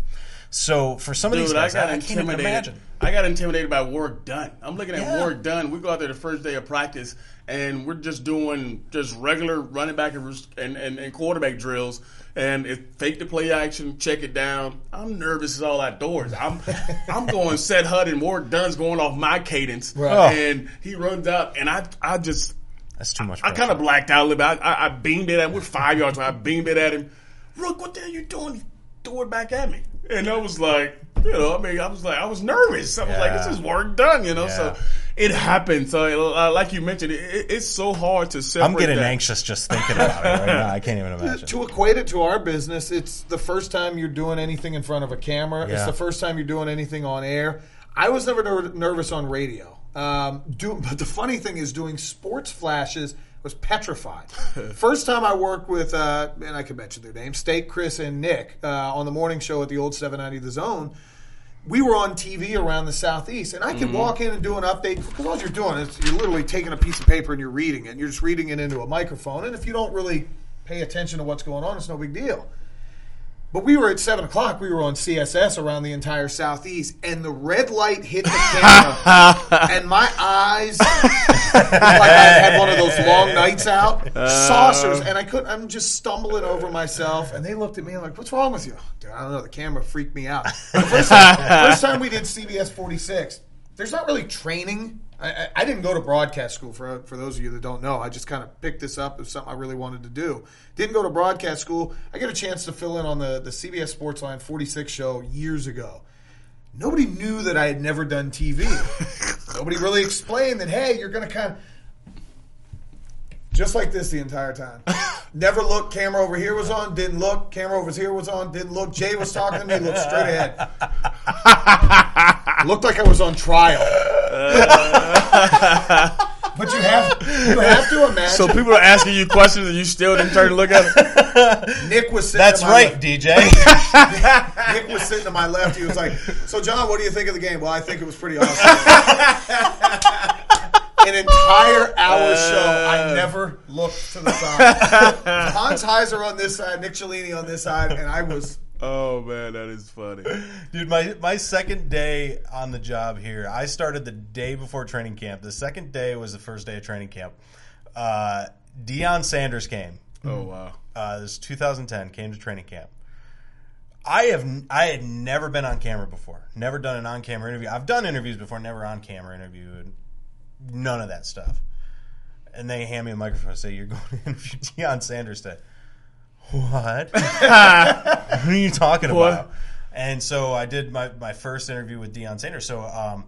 Speaker 3: So for some
Speaker 2: Dude,
Speaker 3: of these guys,
Speaker 2: I, got
Speaker 3: I, I can't even imagine.
Speaker 2: I got intimidated by Warrick Dunn. I'm looking at
Speaker 3: Yeah.
Speaker 2: Warrick Dunn. We go out there the first day of practice, and we're just doing just regular running back and, and, and, and quarterback drills. And it fake the play action, check it down. I'm nervous as all outdoors. I'm I'm going set H U D, and Warrick Dunn's going off my cadence.
Speaker 1: Right.
Speaker 2: And he runs out, and I I just
Speaker 3: That's too much
Speaker 2: I, I
Speaker 3: pressure.
Speaker 2: kind of blacked out a little bit. I, I, I beamed it at him. We're five yards away. I beamed it at him. Rook, what the hell you doing? He threw it back at me. And I was like, you know, I mean, I was like, I was nervous. I was
Speaker 3: Yeah.
Speaker 2: like, this is Warrick Dunn, you know.
Speaker 3: Yeah.
Speaker 2: So it happened. So, uh, like you mentioned, it, it, it's so hard to separate.
Speaker 3: I'm getting
Speaker 2: that.
Speaker 3: anxious just thinking about it right now. I can't even imagine.
Speaker 1: To equate it to our business, it's the first time you're doing anything in front of a camera.
Speaker 3: Yeah.
Speaker 1: It's the first time you're doing anything on air. I was never ner- nervous on radio. Um, do, but the funny thing is, doing sports flashes was petrified. First time I worked with, uh, and I can mention their names, Steak, Chris, and Nick uh, on the morning show at the old seven ninety The Zone. We were on T V around the Southeast, and I could mm-hmm. walk in and do an update because all you're doing is you're literally taking a piece of paper and you're reading it. And you're just reading it into a microphone, and if you don't really pay attention to what's going on, it's no big deal. But we were at seven o'clock. We were on C S S around the entire Southeast, and the red light hit the camera, and my eyes, like I had one of those long nights out, saucers, and I couldn't. I'm just stumbling over myself, and they looked at me like, "What's wrong with you?" Dude, I don't know. The camera freaked me out. The first time, first time we did C B S forty-six, there's not really training. I, I, I didn't go to broadcast school, for for those of you that don't know. I just kind of picked this up as something I really wanted to do. Didn't go to broadcast school. I got a chance to fill in on the, the C B S Sportsline forty-six show years ago. Nobody knew that I had never done T V. Nobody really explained that, hey, you're going to kind of... Just like this the entire time. Never looked. Camera over here was on. Didn't look. Camera over here was on. Didn't look. Jay was talking to me. Looked straight ahead. Looked like I was on trial. But you have you have to imagine.
Speaker 2: So people are asking you questions and you still didn't turn to look at it?
Speaker 1: Nick was sitting
Speaker 3: That's
Speaker 1: to my
Speaker 3: right,
Speaker 1: left.
Speaker 3: D J.
Speaker 1: Nick was sitting to my left. He was like, so, John, what do you think of the game? Well, I think it was pretty awesome. An entire hour show, I never looked to the side. Hans Heiser on this side, Nick Cellini on this side, and I was...
Speaker 2: Oh, man, that is funny.
Speaker 3: Dude, my, my second day on the job here, I started the day before training camp. The second day was the first day of training camp. Uh, Deion Sanders came.
Speaker 2: Oh, wow.
Speaker 3: Uh, this was two thousand ten, came to training camp. I have I had never been on camera before. Never done an on-camera interview. I've done interviews before, never on-camera interview. And none of that stuff. And they hand me a microphone and say, you're going to interview Deion Sanders today. What? What are you talking
Speaker 2: What?
Speaker 3: about? And so I did my, my first interview with Deion Sanders. So um,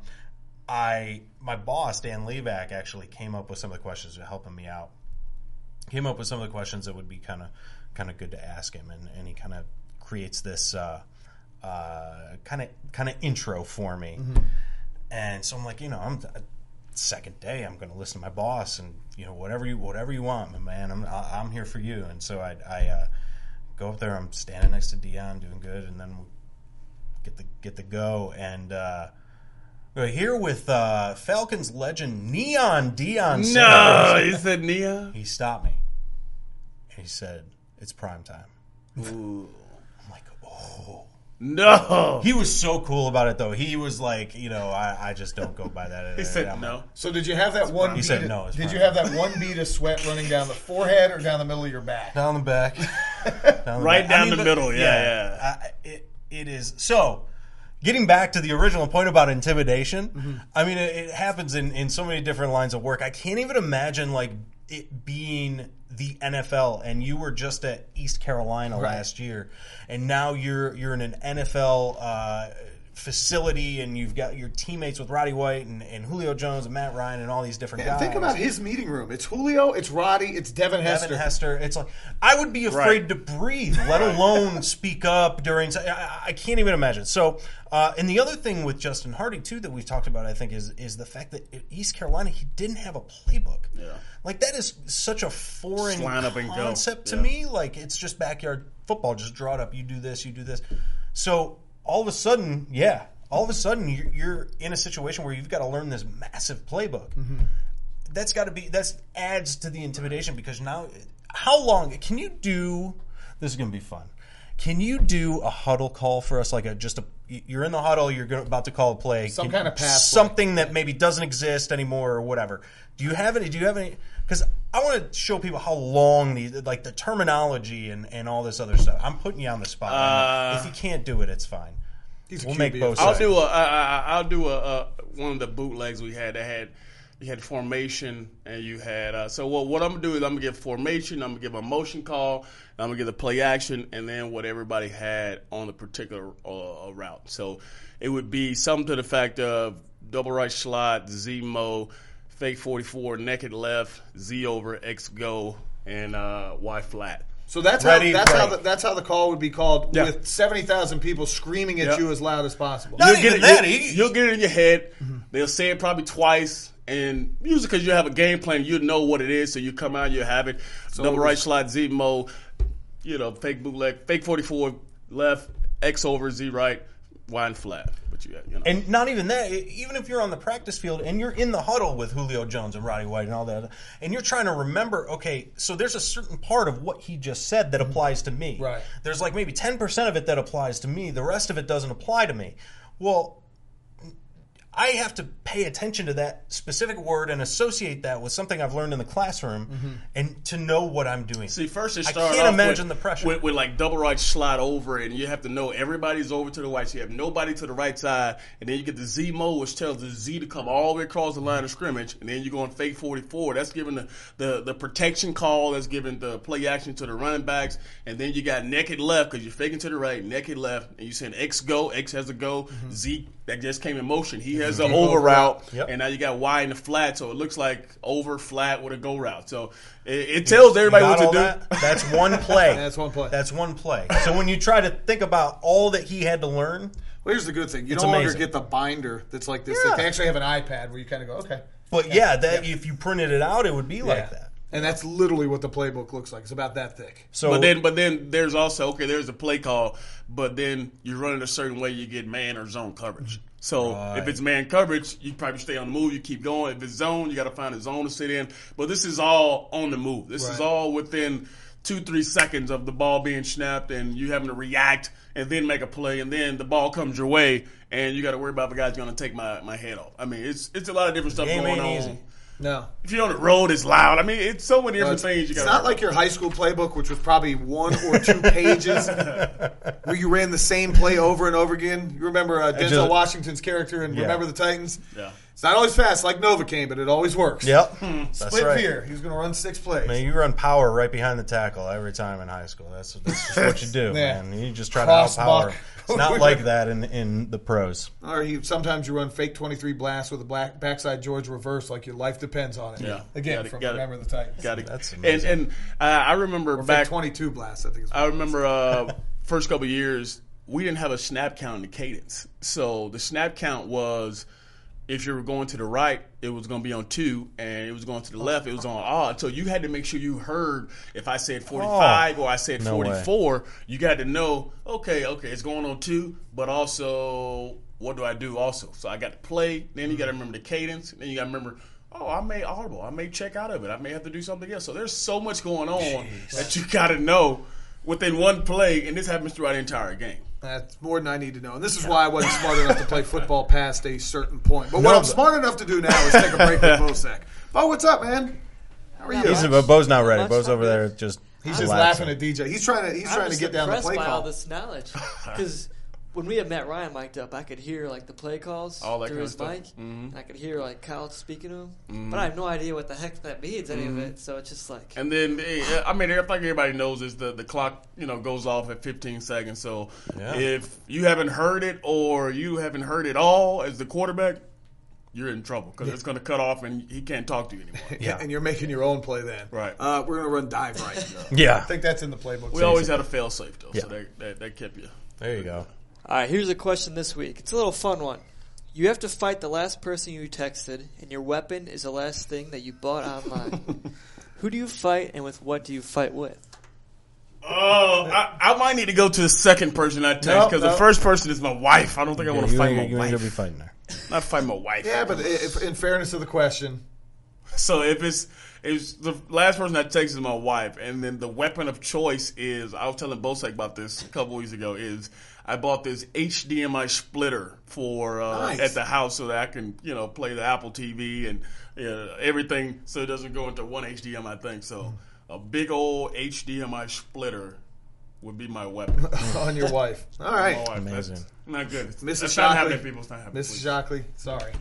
Speaker 3: I my boss, Dan Levac, actually came up with some of the questions to helping me out. Came up with some of the questions that would be kind of kind of good to ask him. And, and he kind of creates this uh, uh, kind of kind of intro for me. Mm-hmm. And so I'm like, you know, I'm... second day, I'm going to listen to my boss, and you know, whatever you whatever you want, my man, I'm I'm here for you. And so I I uh, go up there. I'm standing next to Deion, doing good, and then we get the get the go. And uh, we're here with uh, Falcons legend Neon Deion Sanders.
Speaker 2: No, he said Neon.
Speaker 3: He stopped me, and he said, "It's prime time."
Speaker 2: Ooh.
Speaker 3: I'm like, oh.
Speaker 2: No.
Speaker 3: He was so cool about it, though. He was like, you know, I, I just don't go by that.
Speaker 2: He said
Speaker 3: I'm
Speaker 2: no.
Speaker 3: like,
Speaker 1: So did you have that one
Speaker 3: He
Speaker 1: bead
Speaker 3: said
Speaker 1: of,
Speaker 3: no, it's
Speaker 1: Did
Speaker 3: fine.
Speaker 1: you have that one bead of sweat running down the forehead or down the middle of your back?
Speaker 3: Down the back. Down the
Speaker 2: Right
Speaker 3: back.
Speaker 2: down the middle, yeah, yeah.
Speaker 3: I, it, it is. So, getting back to the original point about intimidation,
Speaker 1: Mm-hmm.
Speaker 3: I mean, it, it happens in, in so many different lines of work. I can't even imagine, like, it being the N F L and you were just at East Carolina
Speaker 1: Right.
Speaker 3: last year, and now you're you're in an N F L uh, facility, and you've got your teammates with Roddy White and, and Julio Jones and Matt Ryan and all these different
Speaker 1: Yeah,
Speaker 3: guys.
Speaker 1: think about his meeting room. It's Julio, it's Roddy, it's Devin Hester.
Speaker 3: Devin Hester. It's like I would be afraid
Speaker 2: Right.
Speaker 3: to breathe, let alone speak up during. I, I can't even imagine. So, uh, and the other thing with Justin Hardy too that we've talked about, I think, is is the fact that at East Carolina he didn't have a playbook.
Speaker 2: Yeah.
Speaker 3: Like that is such a foreign
Speaker 2: Just line up and go.
Speaker 3: concept to
Speaker 2: Yeah.
Speaker 3: me. Like it's just backyard football. Just draw it up. You do this. You do this. So all of a sudden, yeah. All of a sudden, you're, you're in a situation where you've got to learn this massive playbook. Mm-hmm. That's got to be that adds to the intimidation because now, how long can you do? This is going to be fun. Can you do a huddle call for us? Like a just a you're in the huddle, you're gonna, about to call a play,
Speaker 1: Some
Speaker 3: Can-
Speaker 1: kind of pass
Speaker 3: something play. That maybe doesn't exist anymore or whatever. Do you have any? Do you have any? Because I want to show people how long the like the terminology and, and all this other stuff. I'm putting you on the spot.
Speaker 2: Uh,
Speaker 3: if you can't do it, it's fine.
Speaker 1: He's a
Speaker 3: We'll
Speaker 1: Q
Speaker 3: make
Speaker 1: B.
Speaker 3: both
Speaker 2: I'll
Speaker 3: sides.
Speaker 2: do a. I, I, I'll do a, a one of the bootlegs we had. That had you had formation and you had. Uh, so what, what I'm gonna do is I'm gonna give formation. I'm gonna give a motion call. I'm gonna give the play action, and then what everybody had on the particular uh, route. So it would be something to the fact of double right slot, Z mo, fake forty-four, naked left, Z over, X go, and uh, Y flat.
Speaker 1: So that's
Speaker 3: Ready,
Speaker 1: how that's how
Speaker 3: break.
Speaker 1: the, that's how the call would be called
Speaker 2: Yeah.
Speaker 1: with seventy thousand people screaming at
Speaker 2: Yeah.
Speaker 1: you as loud as possible.
Speaker 3: Not
Speaker 2: You'll
Speaker 3: even
Speaker 2: get it,
Speaker 3: that,
Speaker 2: You'll,
Speaker 3: he-
Speaker 2: you'll get it in your head. They'll say it probably twice, and usually because you have a game plan, you know what it is, so you come out, you have it.
Speaker 1: So
Speaker 2: Double
Speaker 1: it was-
Speaker 2: right slot, Z mo, you know, fake bootleg, fake forty-four left, X over, Z right, Y and flat. But you, you know.
Speaker 3: And not even that. Even if you're on the practice field and you're in the huddle with Julio Jones and Roddy White and all that, and you're trying to remember, okay, so there's a certain part of what he just said that applies to me.
Speaker 1: Right.
Speaker 3: There's like maybe ten percent of it that applies to me. The rest of it doesn't apply to me. Well, I have to pay attention to that specific word and associate that with something I've learned in the classroom and to know what I'm doing.
Speaker 2: See, first it
Speaker 3: I
Speaker 2: started
Speaker 3: can't
Speaker 2: off
Speaker 3: imagine
Speaker 2: with,
Speaker 3: the pressure.
Speaker 2: With, with like double right slide over, and you have to know everybody's over to the right, so you have nobody to the right side, and then you get the Z mo, which tells the Z to come all the way across the line of scrimmage, and then you go on fake forty-four. That's giving the, the, the protection call, that's giving the play action to the running backs, and then you got naked left because you're faking to the right, naked left, and you saying X go, X has a go,
Speaker 3: Mm-hmm.
Speaker 2: Z that just came in motion. He has an over route,
Speaker 3: Yep.
Speaker 2: and now you got Y in the flat, so it looks like over flat with a go route. So it, it tells everybody
Speaker 3: You
Speaker 2: what
Speaker 3: got
Speaker 2: to
Speaker 3: all
Speaker 2: do.
Speaker 3: that? That's one play.
Speaker 1: That's one play.
Speaker 3: That's one play. So when you try to think about all that he had to learn,
Speaker 1: Well, here's the good thing: you
Speaker 3: It's
Speaker 1: no longer
Speaker 3: amazing.
Speaker 1: get the binder that's like this.
Speaker 3: Yeah.
Speaker 1: They actually have an iPad where you kind of go, okay,
Speaker 3: but yeah, that if you printed it out, it would be
Speaker 1: Yeah.
Speaker 3: like that.
Speaker 1: And that's literally what the playbook looks like. It's about that thick.
Speaker 3: So
Speaker 2: But then, but then there's also okay. There's a play call, but then you're running a certain way. You get man or zone coverage. So
Speaker 3: Right.
Speaker 2: if it's man coverage, you probably stay on the move. You keep going. If it's zone, you got to find a zone to sit in. But this is all on the move. This is
Speaker 1: Right.
Speaker 2: all within two, three seconds of the ball being snapped and you having to react and then make a play, and then the ball comes your way and you got to worry about the guy's going to take my, my head off. I mean, it's it's a lot of different stuff
Speaker 3: Game
Speaker 2: going on.
Speaker 3: ain't easy.
Speaker 1: No.
Speaker 2: If you're on the road, it's loud. I mean, it's so many different
Speaker 1: It's,
Speaker 2: things you
Speaker 1: it's
Speaker 2: got.
Speaker 1: not like your high school playbook, which was probably one or two pages, where you ran the same play over and over again. You remember uh, Denzel
Speaker 3: just-
Speaker 1: Washington's character in
Speaker 3: Yeah.
Speaker 1: Remember the Titans?
Speaker 2: Yeah.
Speaker 1: It's not always fast like Novocaine, but it always works.
Speaker 3: Yep, that's
Speaker 1: Split
Speaker 3: right.
Speaker 1: veer. He's going to run six plays.
Speaker 3: Man, you run power right behind the tackle every time in high school. That's, that's just what you do,
Speaker 1: Yeah.
Speaker 3: man. You just try
Speaker 1: Cross
Speaker 3: to outpower.
Speaker 1: buck.
Speaker 3: It's not like that in in the pros.
Speaker 1: Or he, sometimes you run fake twenty-three blast with a black backside George reverse, like your life depends on it.
Speaker 2: Yeah.
Speaker 1: Again,
Speaker 2: Got it,
Speaker 1: from
Speaker 2: got it.
Speaker 1: Remember the Titans.
Speaker 2: Got it.
Speaker 3: That's
Speaker 2: and
Speaker 3: amazing.
Speaker 2: and uh, I remember
Speaker 1: Or
Speaker 2: back.
Speaker 1: fake twenty-two blast, I think. Is what
Speaker 2: I
Speaker 1: it was.
Speaker 2: remember uh, first couple of years we didn't have a snap count in the cadence. So the snap count was if you were going to the right, it was going to be on two, and it was going to the left, it was on odd. So you had to make sure you heard if I said forty-five or I said
Speaker 3: no way.
Speaker 2: forty-four. You got to know, okay, okay, it's going on two, but also what do I do also? So I got to play. Then you got to remember the cadence. Then you got to remember. Oh, I may audible. I may check out of it. I may have to do something else. So there's so much going on that you got to know within one play, and this happens throughout the entire game.
Speaker 1: That's more than I need to know. And this is why I wasn't smart enough to play football past a certain point. But what
Speaker 3: No,
Speaker 1: I'm
Speaker 3: but-
Speaker 1: smart enough to do now is take a break with Bosek. Bo, what's up, man? How are you?
Speaker 3: He's,
Speaker 4: much.
Speaker 3: but Bo's not ready.
Speaker 4: Much
Speaker 3: Bo's over
Speaker 4: longer.
Speaker 3: there just
Speaker 1: He's just
Speaker 3: relaxing.
Speaker 1: laughing at D J. He's trying to he's
Speaker 4: I'm
Speaker 1: trying to
Speaker 4: just
Speaker 1: get down the
Speaker 4: impressed
Speaker 1: play
Speaker 4: by
Speaker 1: call.
Speaker 4: all this knowledge because when we had Matt Ryan mic'd up, I could hear like the play calls
Speaker 2: All that
Speaker 4: through
Speaker 2: kind
Speaker 4: his
Speaker 2: of stuff.
Speaker 4: mic.
Speaker 2: Mm-hmm.
Speaker 4: And I could hear like Kyle speaking to him,
Speaker 2: Mhm.
Speaker 4: but I have no idea what the heck that means, any
Speaker 2: Mhm.
Speaker 4: of it. So it's just like,
Speaker 2: And then, eh, I mean, I think everybody knows is the, the clock, you know, goes off at fifteen seconds. So
Speaker 3: Yeah.
Speaker 2: if you haven't heard it or you haven't heard it all as the quarterback, you're in trouble because it's going to cut off and he can't talk to you anymore.
Speaker 3: Yeah.
Speaker 1: And you're making your own play then.
Speaker 2: Right.
Speaker 1: Uh, we're going to run dive right.
Speaker 3: Yeah.
Speaker 1: I think that's in the playbook.
Speaker 2: We always had a fail safe though,
Speaker 3: Yeah.
Speaker 2: so that, that that kept you.
Speaker 3: There you go.
Speaker 4: all right, here's a question this week. It's a little fun one. You have to fight the last person you texted, and your weapon is the last thing that you bought online. Who do you fight, and with what do you fight with?
Speaker 2: Oh, I, I might need to go to the second person I text
Speaker 1: No,
Speaker 2: because
Speaker 1: no.
Speaker 2: the first person is my wife. I don't think I
Speaker 3: Yeah,
Speaker 2: want to
Speaker 3: you
Speaker 2: fight
Speaker 3: ain't,
Speaker 2: my
Speaker 3: you ain't gonna be
Speaker 2: wife.
Speaker 3: fighting her.
Speaker 2: Not fight my wife.
Speaker 1: Yeah, but if, in fairness to the question,
Speaker 2: So if it's if the last person I text is my wife, and then the weapon of choice is I was telling Bosek about this a couple weeks ago is I bought this H D M I splitter for uh,
Speaker 1: Nice.
Speaker 2: at the house so that I can you know play the Apple T V and uh, everything so it doesn't go into one H D M I thing. So a big old H D M I splitter would be my weapon.
Speaker 1: on your wife. All right.
Speaker 2: My wife,
Speaker 3: Amazing.
Speaker 2: that's not good. It's,
Speaker 1: Missus
Speaker 2: That's not
Speaker 1: Shockley.
Speaker 2: happening, people. It's not happening.
Speaker 1: Missus
Speaker 2: please.
Speaker 1: Shockley, sorry.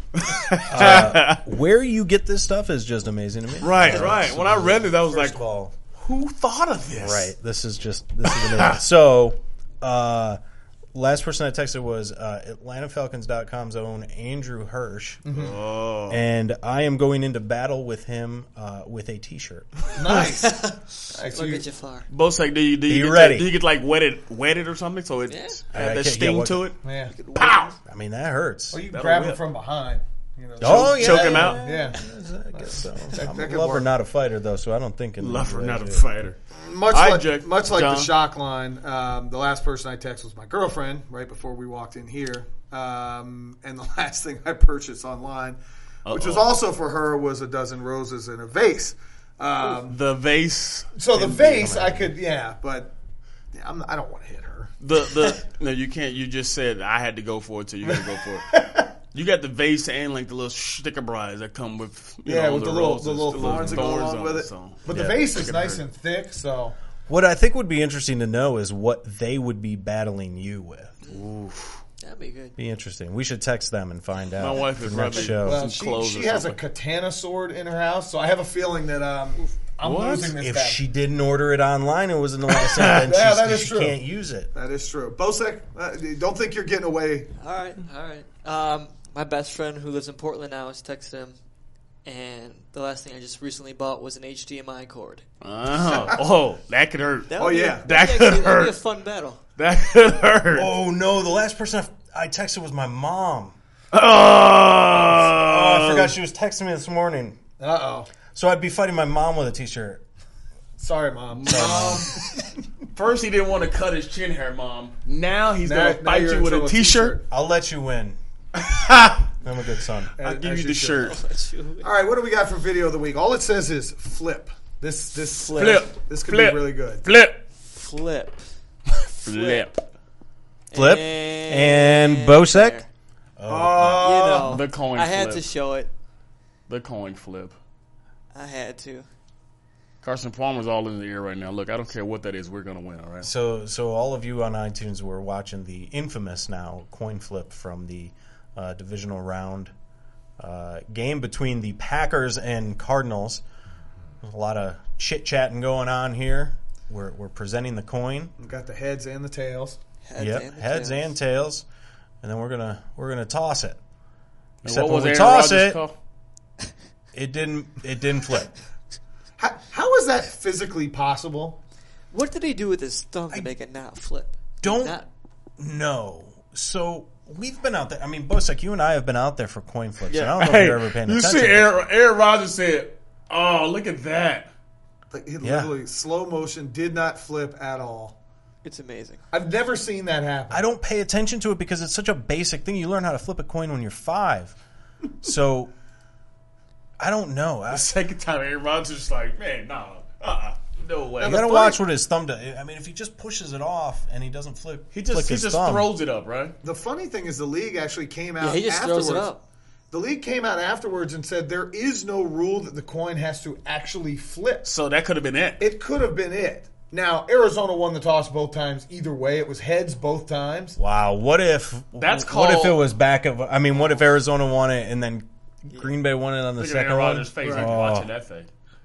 Speaker 3: Uh, where you get this stuff is just amazing to me.
Speaker 2: Right,
Speaker 3: Uh,
Speaker 2: right. When I read it, I was
Speaker 3: First
Speaker 2: like,
Speaker 3: of all,
Speaker 2: who thought of this?
Speaker 3: right. This is just this is amazing. So, uh, last person I texted was uh, Atlanta Falcons dot com's own Andrew Hirsch,
Speaker 2: Oh.
Speaker 3: and I am going into battle with him uh, with a T-shirt.
Speaker 1: Nice. Nice.
Speaker 4: Look
Speaker 1: You-
Speaker 4: at you far.
Speaker 2: Bosek, do you do you,
Speaker 3: You
Speaker 2: get
Speaker 3: ready?
Speaker 2: To, do you get like wetted wetted or something so it
Speaker 4: Yeah.
Speaker 2: has
Speaker 3: I
Speaker 2: that
Speaker 3: can't- yeah,
Speaker 2: sting
Speaker 3: what-
Speaker 2: to it?
Speaker 1: yeah.
Speaker 2: Pow!
Speaker 3: I mean, that hurts.
Speaker 1: Or you can
Speaker 2: That'll
Speaker 1: grab him
Speaker 2: whip.
Speaker 1: from behind. You know,
Speaker 3: Oh yeah,
Speaker 2: choke him out?
Speaker 1: Yeah.
Speaker 3: I guess so. I'm
Speaker 1: that
Speaker 3: a
Speaker 1: could
Speaker 3: lover,
Speaker 1: work.
Speaker 3: not a fighter, though, so I don't think. in
Speaker 2: Lover,
Speaker 3: that
Speaker 2: not a
Speaker 3: way.
Speaker 2: fighter.
Speaker 1: Much
Speaker 2: I
Speaker 1: like,
Speaker 2: Jack-
Speaker 1: much like
Speaker 2: John.
Speaker 1: the shock line, um, the last person I texted was my girlfriend right before we walked in here. Um, and the last thing I purchased online, which was
Speaker 2: Uh-oh.
Speaker 1: also for her, was a dozen roses in a vase. Um,
Speaker 2: The vase.
Speaker 1: so the
Speaker 2: and
Speaker 1: vase, I could, yeah, but yeah, I'm, I don't want to hit her.
Speaker 2: The the no, you can't. You just said I had to go for it, so you got to go for it. You got the vase and like the little sticker bras that come with you
Speaker 1: Yeah,
Speaker 2: know,
Speaker 1: with the, little
Speaker 2: roses,
Speaker 1: the little thorns that go along
Speaker 2: on
Speaker 1: with it.
Speaker 2: So.
Speaker 1: But
Speaker 3: Yeah.
Speaker 1: the vase
Speaker 2: That
Speaker 1: is
Speaker 2: could
Speaker 1: nice
Speaker 2: hurt.
Speaker 1: and thick, so
Speaker 3: What I think would be interesting to know is what they would be battling you with.
Speaker 4: That'd be good.
Speaker 3: Be interesting. We should text them and find out.
Speaker 2: My wife
Speaker 3: for
Speaker 2: is
Speaker 3: the next
Speaker 2: probably-
Speaker 3: show.
Speaker 1: well,
Speaker 2: some
Speaker 1: she,
Speaker 2: clothes
Speaker 1: she
Speaker 2: or
Speaker 1: has a
Speaker 2: something.
Speaker 1: katana sword in her house, so I have a feeling that um, I'm
Speaker 2: What?
Speaker 1: losing this
Speaker 3: If
Speaker 1: battle.
Speaker 3: she didn't order it online, it was in the last then
Speaker 1: Yeah,
Speaker 3: she's-
Speaker 1: that is
Speaker 3: she
Speaker 1: true.
Speaker 3: can't use it.
Speaker 1: That is true. Bosek, uh, don't think you're getting away.
Speaker 4: All right, all right. Um, my best friend who lives in Portland now is texting him, and the last thing I just recently bought was an H D M I cord.
Speaker 2: Uh-huh. Oh, that could hurt.
Speaker 4: That
Speaker 1: Oh,
Speaker 4: would be
Speaker 1: yeah.
Speaker 4: a,
Speaker 2: That
Speaker 4: that'd be
Speaker 2: could
Speaker 4: actually- that'd be
Speaker 2: hurt.
Speaker 4: a fun battle.
Speaker 2: That could hurt.
Speaker 3: Oh no! The last person I, I texted was my mom.
Speaker 2: Oh,
Speaker 3: Oh, I forgot she was texting me this morning.
Speaker 1: Uh oh.
Speaker 3: So I'd be fighting my mom with a T-shirt.
Speaker 1: Sorry, mom.
Speaker 2: Um, first, he didn't want to cut his chin hair, Mom. Now he's
Speaker 1: Now-
Speaker 2: going to
Speaker 1: now
Speaker 2: fight
Speaker 1: you're
Speaker 2: you
Speaker 1: in
Speaker 2: with a
Speaker 1: trouble with
Speaker 2: T-shirt.
Speaker 3: I'll let you win. I'm a good son.
Speaker 2: I'll give
Speaker 1: As
Speaker 2: you
Speaker 1: you
Speaker 2: the
Speaker 1: should.
Speaker 2: shirt.
Speaker 1: All right, what do we got for video of the week? All it says is flip. This this
Speaker 2: Flip.
Speaker 1: This could
Speaker 2: Flip.
Speaker 1: be really good.
Speaker 2: Flip.
Speaker 4: Flip.
Speaker 2: Flip.
Speaker 3: Flip and Bosek.
Speaker 4: there.
Speaker 1: Oh,
Speaker 4: You know,
Speaker 2: The coin
Speaker 4: I had
Speaker 2: flip.
Speaker 4: to show it.
Speaker 2: The coin flip.
Speaker 4: I had to.
Speaker 2: Carson Palmer's all in the air right now. Look, I don't care what that is. We're going to win, all right?
Speaker 3: So, so all of you on iTunes were watching the infamous now coin flip from the uh, divisional round uh, game between the Packers and Cardinals. There's a lot of chit chatting going on here. We're we're presenting the coin.
Speaker 1: we've got the heads and the tails.
Speaker 4: Heads
Speaker 3: yep,
Speaker 4: and the
Speaker 3: heads
Speaker 4: tails.
Speaker 3: and tails, and then we're gonna we're gonna toss it.
Speaker 2: And
Speaker 3: Except
Speaker 2: what
Speaker 3: when
Speaker 2: was
Speaker 3: we
Speaker 2: Aaron
Speaker 3: toss
Speaker 2: Rodgers'
Speaker 3: it,
Speaker 2: call?
Speaker 3: it didn't it didn't flip.
Speaker 1: How, how is that physically possible?
Speaker 4: What did he do with his thumb to make it not flip?
Speaker 3: Don't
Speaker 4: Not,
Speaker 3: know. So we've been out there. I mean, Bosek, you and I have been out there for coin flips.
Speaker 4: Yeah.
Speaker 3: And I don't know
Speaker 2: Hey,
Speaker 3: if you're ever paying
Speaker 2: you
Speaker 3: attention.
Speaker 2: see Aaron, Aaron Rodgers said, oh, look at that.
Speaker 1: Like, it
Speaker 3: Yeah.
Speaker 1: literally slow motion did not flip at all.
Speaker 4: it's amazing.
Speaker 1: I've never seen that happen.
Speaker 3: I don't pay attention to it because it's such a basic thing. You learn how to flip a coin when you're five. So I don't know. I,
Speaker 2: The second time, Aaron Rodgers was like, man, no, uh-uh, no way.
Speaker 3: you
Speaker 1: the
Speaker 3: gotta
Speaker 1: funny-
Speaker 3: watch what his thumb does. I mean, if he just pushes it off and he doesn't flip,
Speaker 2: he just
Speaker 3: flick
Speaker 2: he
Speaker 3: his
Speaker 2: just
Speaker 3: thumb.
Speaker 2: throws it up, right?
Speaker 1: The funny thing is the league actually came out
Speaker 4: Yeah, he just
Speaker 1: afterwards.
Speaker 4: throws it up.
Speaker 1: The league came out afterwards and said there is no rule that the coin has to actually flip.
Speaker 2: So that could have been it.
Speaker 1: It could have been it. Now, Arizona won the toss both times. Either way, it was heads both times.
Speaker 3: Wow. What if
Speaker 2: That's
Speaker 3: what if
Speaker 2: called-
Speaker 3: it was back of I mean, what if Arizona won it and then Green Bay won it on the
Speaker 2: Look at
Speaker 3: second
Speaker 2: Aaron
Speaker 3: one?
Speaker 2: Rodgers' face
Speaker 3: Oh.
Speaker 2: after watching that thing.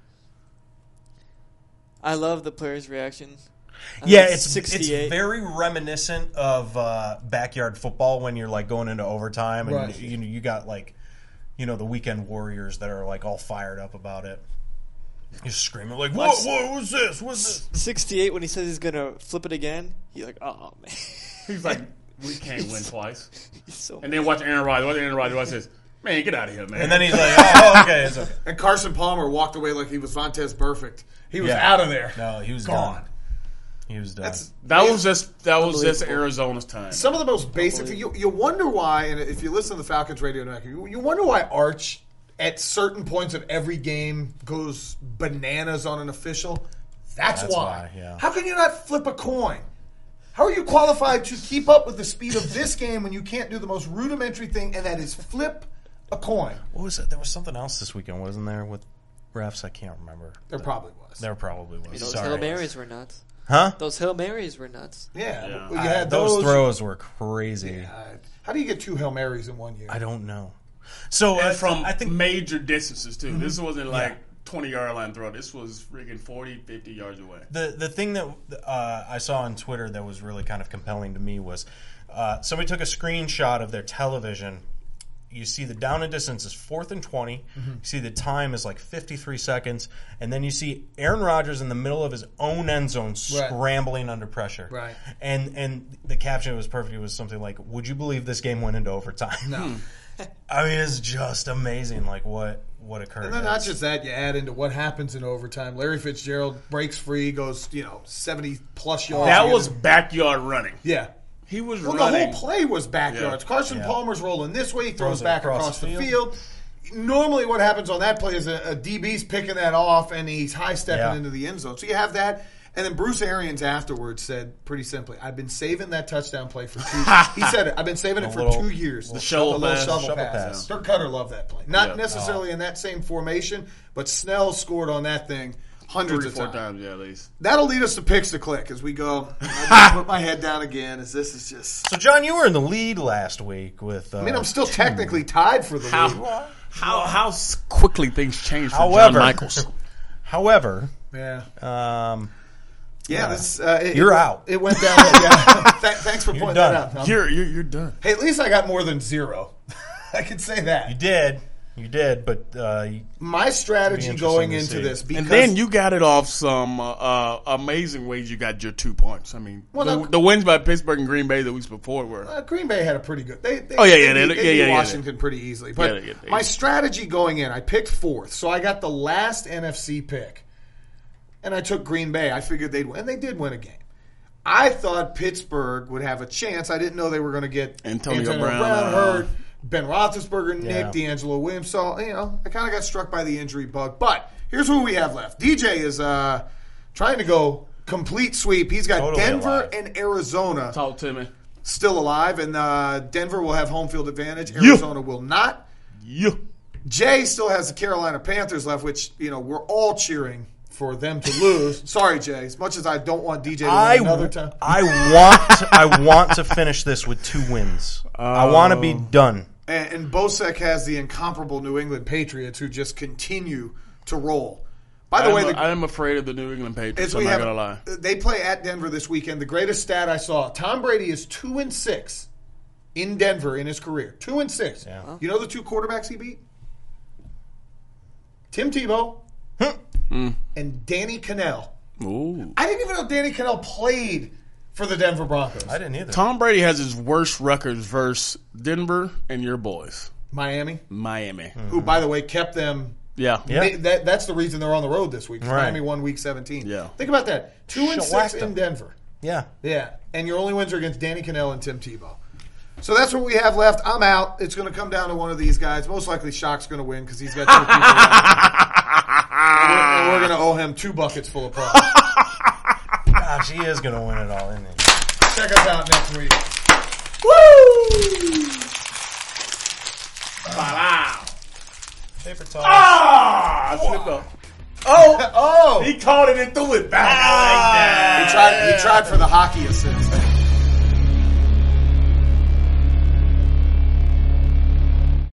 Speaker 4: I love the players' reaction. I
Speaker 3: Yeah,
Speaker 4: think
Speaker 3: it's
Speaker 4: sixty-eight.
Speaker 3: it's very reminiscent of uh, backyard football when you're like going into overtime and
Speaker 1: Right.
Speaker 3: you know you got like you know the weekend warriors that are like all fired up about it. You're screaming like, "What? What was this? What's this?"
Speaker 4: sixty-eight when he says he's gonna flip it again. He's like, oh man,
Speaker 2: He's like, we can't win twice.
Speaker 4: he's so.
Speaker 2: And then watch Aaron Rodgers. Watch Aaron Rodgers. Watch this. Man, get out of here, man.
Speaker 3: And then he's like, "Oh, okay, it's okay."
Speaker 1: And Carson Palmer walked away like he was Vontez Perfect. He was
Speaker 3: Yeah.
Speaker 1: out of there.
Speaker 3: No, he was
Speaker 1: Gone.
Speaker 3: done. He was done.
Speaker 1: That's
Speaker 2: that was just that was just
Speaker 4: Unbelievable.
Speaker 2: Arizona's time.
Speaker 1: some of the most basic. You, you wonder why, and if you listen to the Falcons radio network, you, you wonder why Arch at certain points of every game goes bananas on an official. That's,
Speaker 3: That's
Speaker 1: why.
Speaker 3: why, yeah.
Speaker 1: How can you not flip a coin? How are you qualified to keep up with the speed of this game when you can't do the most rudimentary thing, and that is flip a coin?
Speaker 3: What was it? There was something else this weekend, wasn't there, with refs? I can't remember.
Speaker 1: There probably was.
Speaker 3: There probably was.
Speaker 4: You know, those
Speaker 3: Sorry.
Speaker 4: Hail Marys were nuts.
Speaker 3: Huh?
Speaker 4: Those Hail Marys were nuts.
Speaker 1: Yeah,
Speaker 2: Yeah.
Speaker 1: you
Speaker 3: Uh,
Speaker 1: had
Speaker 3: those,
Speaker 1: those,
Speaker 3: throws were crazy.
Speaker 1: Uh, how do you get two Hail Marys in one year?
Speaker 3: I don't know. So
Speaker 2: and
Speaker 3: uh,
Speaker 2: from
Speaker 3: I think
Speaker 2: major distances too. This wasn't like
Speaker 3: Yeah.
Speaker 2: twenty yard line throw. This was freaking forty, fifty yards away.
Speaker 3: the the thing that uh, I saw on Twitter that was really kind of compelling to me was uh, somebody took a screenshot of their television. You see the down and distance is fourth and twenty.
Speaker 1: Mm-hmm.
Speaker 3: You see the time is like fifty-three seconds, and then you see Aaron Rodgers in the middle of his own end zone scrambling under pressure.
Speaker 1: Right.
Speaker 3: And and the caption was perfect. It was something like, "Would you believe this game went into overtime?"
Speaker 1: No.
Speaker 3: I mean, it's just amazing, like what what occurred.
Speaker 1: And then not
Speaker 3: It's-
Speaker 1: just that, you add into what happens in overtime. Larry Fitzgerald breaks free, goes, you know, seventy plus yards.
Speaker 2: That
Speaker 1: to get
Speaker 2: was
Speaker 1: him.
Speaker 2: backyard running.
Speaker 1: yeah.
Speaker 2: He was
Speaker 1: Well,
Speaker 2: running.
Speaker 1: the whole play was backyards.
Speaker 2: Yeah.
Speaker 1: Carson
Speaker 3: Yeah.
Speaker 1: Palmer's rolling this way, he throws
Speaker 3: Throws it
Speaker 1: back across,
Speaker 3: across
Speaker 1: the
Speaker 3: the
Speaker 1: field. Normally, what happens on that play is a, a D B's picking that off, and he's high stepping
Speaker 3: Yeah.
Speaker 1: into the end zone. So you have that. And then Bruce Arians afterwards said, pretty simply, "I've been saving that touchdown play for two." He said it. I've been saving it
Speaker 3: A
Speaker 1: for
Speaker 3: little-
Speaker 1: two years.
Speaker 2: The shovel
Speaker 1: the little
Speaker 2: pass.
Speaker 1: shovel,
Speaker 3: Shovel
Speaker 1: pass.
Speaker 3: pass.
Speaker 1: Dirk Cutter loved that play. Not
Speaker 2: Yeah.
Speaker 1: necessarily in that same formation, but Snell scored on that thing hundreds
Speaker 2: three,
Speaker 1: of
Speaker 2: four
Speaker 1: times.
Speaker 2: times, yeah, at least.
Speaker 1: That'll lead us to picks to click as we go. I put my head down again, as this is just.
Speaker 3: So, John, you were in the lead last week with. Uh,
Speaker 1: I mean, I'm still technically tied for the lead.
Speaker 2: How how how s- quickly things change for
Speaker 3: However,
Speaker 2: John Michaels.
Speaker 3: However,
Speaker 1: Yeah.
Speaker 3: um,
Speaker 1: Yeah, this, uh, it,
Speaker 3: You're
Speaker 1: it,
Speaker 3: out.
Speaker 1: It went down. Yeah. Th- thanks for
Speaker 3: You're
Speaker 1: pointing
Speaker 3: done.
Speaker 1: that out. Um,
Speaker 2: You're you're you're done.
Speaker 1: hey, at least I got more than zero. I can say that.
Speaker 3: you did, you did, but uh, you-
Speaker 1: My strategy
Speaker 3: It'd be
Speaker 1: going
Speaker 3: interesting
Speaker 1: into
Speaker 3: to
Speaker 1: this,
Speaker 3: see.
Speaker 1: because
Speaker 2: And then you got it off some uh, uh, amazing ways. You got your two points. I mean,
Speaker 1: Well,
Speaker 2: the,
Speaker 1: no-
Speaker 2: the wins by Pittsburgh and Green Bay the weeks before were.
Speaker 1: uh, Green Bay had a pretty good. They, they,
Speaker 2: Oh, yeah, yeah,
Speaker 1: they,
Speaker 2: they-
Speaker 1: beat-
Speaker 2: yeah,
Speaker 1: they beat
Speaker 2: yeah, yeah,
Speaker 1: Washington pretty easily. But
Speaker 2: Yeah, yeah, they-
Speaker 1: my strategy going in, I picked fourth, so I got the last N F C pick, and I took Green Bay. I figured they'd win, and they did win a game. I thought Pittsburgh would have a chance. I didn't know they were going to get
Speaker 2: Antonio Brown, uh,
Speaker 1: hurt, Ben Roethlisberger,
Speaker 3: Yeah.
Speaker 1: Nick, D'Angelo Williams. So, you know, I kind of got struck by the injury bug. But here's who we have left. D J is uh, trying to go complete sweep. He's got
Speaker 3: Totally
Speaker 1: Denver
Speaker 3: alive.
Speaker 1: and Arizona
Speaker 2: Talk to me.
Speaker 1: still alive, and uh, Denver will have home field advantage.
Speaker 2: Yeah.
Speaker 1: Arizona will not.
Speaker 2: Yeah.
Speaker 1: Jay still has the Carolina Panthers left, which, you know, we're all cheering for them to lose. Sorry, Jay. As much as I don't want D J to
Speaker 3: I,
Speaker 1: win another time.
Speaker 3: I want to, I want to finish this with two wins. I want to be done.
Speaker 1: And, and Bosek has the incomparable New England Patriots who just continue to roll. By the
Speaker 2: I'm
Speaker 1: way,
Speaker 2: a,
Speaker 1: the,
Speaker 2: I am afraid of the New England Patriots.
Speaker 1: as
Speaker 2: I'm
Speaker 1: we
Speaker 2: not
Speaker 1: have,
Speaker 2: gonna lie.
Speaker 1: they play at Denver this weekend. The greatest stat I saw: Tom Brady is two and six in Denver in his career. Two and six.
Speaker 3: Yeah.
Speaker 1: You know the two quarterbacks he beat? Tim Tebow and Danny Cannell.
Speaker 2: Ooh.
Speaker 1: I didn't even know Danny Cannell played for the Denver Broncos.
Speaker 3: I didn't either.
Speaker 2: Tom Brady has his worst records versus Denver and your boys,
Speaker 1: Miami,
Speaker 2: Miami.
Speaker 1: who, by the way, kept them.
Speaker 2: Yeah.
Speaker 3: Yeah.
Speaker 1: They- that, that's the reason they're on the road this week.
Speaker 3: Right.
Speaker 1: Miami won week seventeen.
Speaker 2: Yeah.
Speaker 1: Think about that. Two and
Speaker 3: Shellacked
Speaker 1: six in
Speaker 3: them.
Speaker 1: Denver.
Speaker 3: Yeah.
Speaker 1: Yeah. And your only wins are against Danny Cannell and Tim Tebow. So that's what we have left. I'm out. It's going to come down to one of these guys. Most likely Shock's going to win because he's got two people left. And we're, and we're going to owe him two buckets full of problems.
Speaker 3: Gosh, he is going to win it all, isn't he?
Speaker 1: Check us out next week.
Speaker 2: Woo! Wow.
Speaker 3: Paper toss.
Speaker 2: Ah! I slipped up. Oh,
Speaker 1: Oh,
Speaker 2: he caught it and threw it back.
Speaker 1: he tried. He tried for the hockey assist.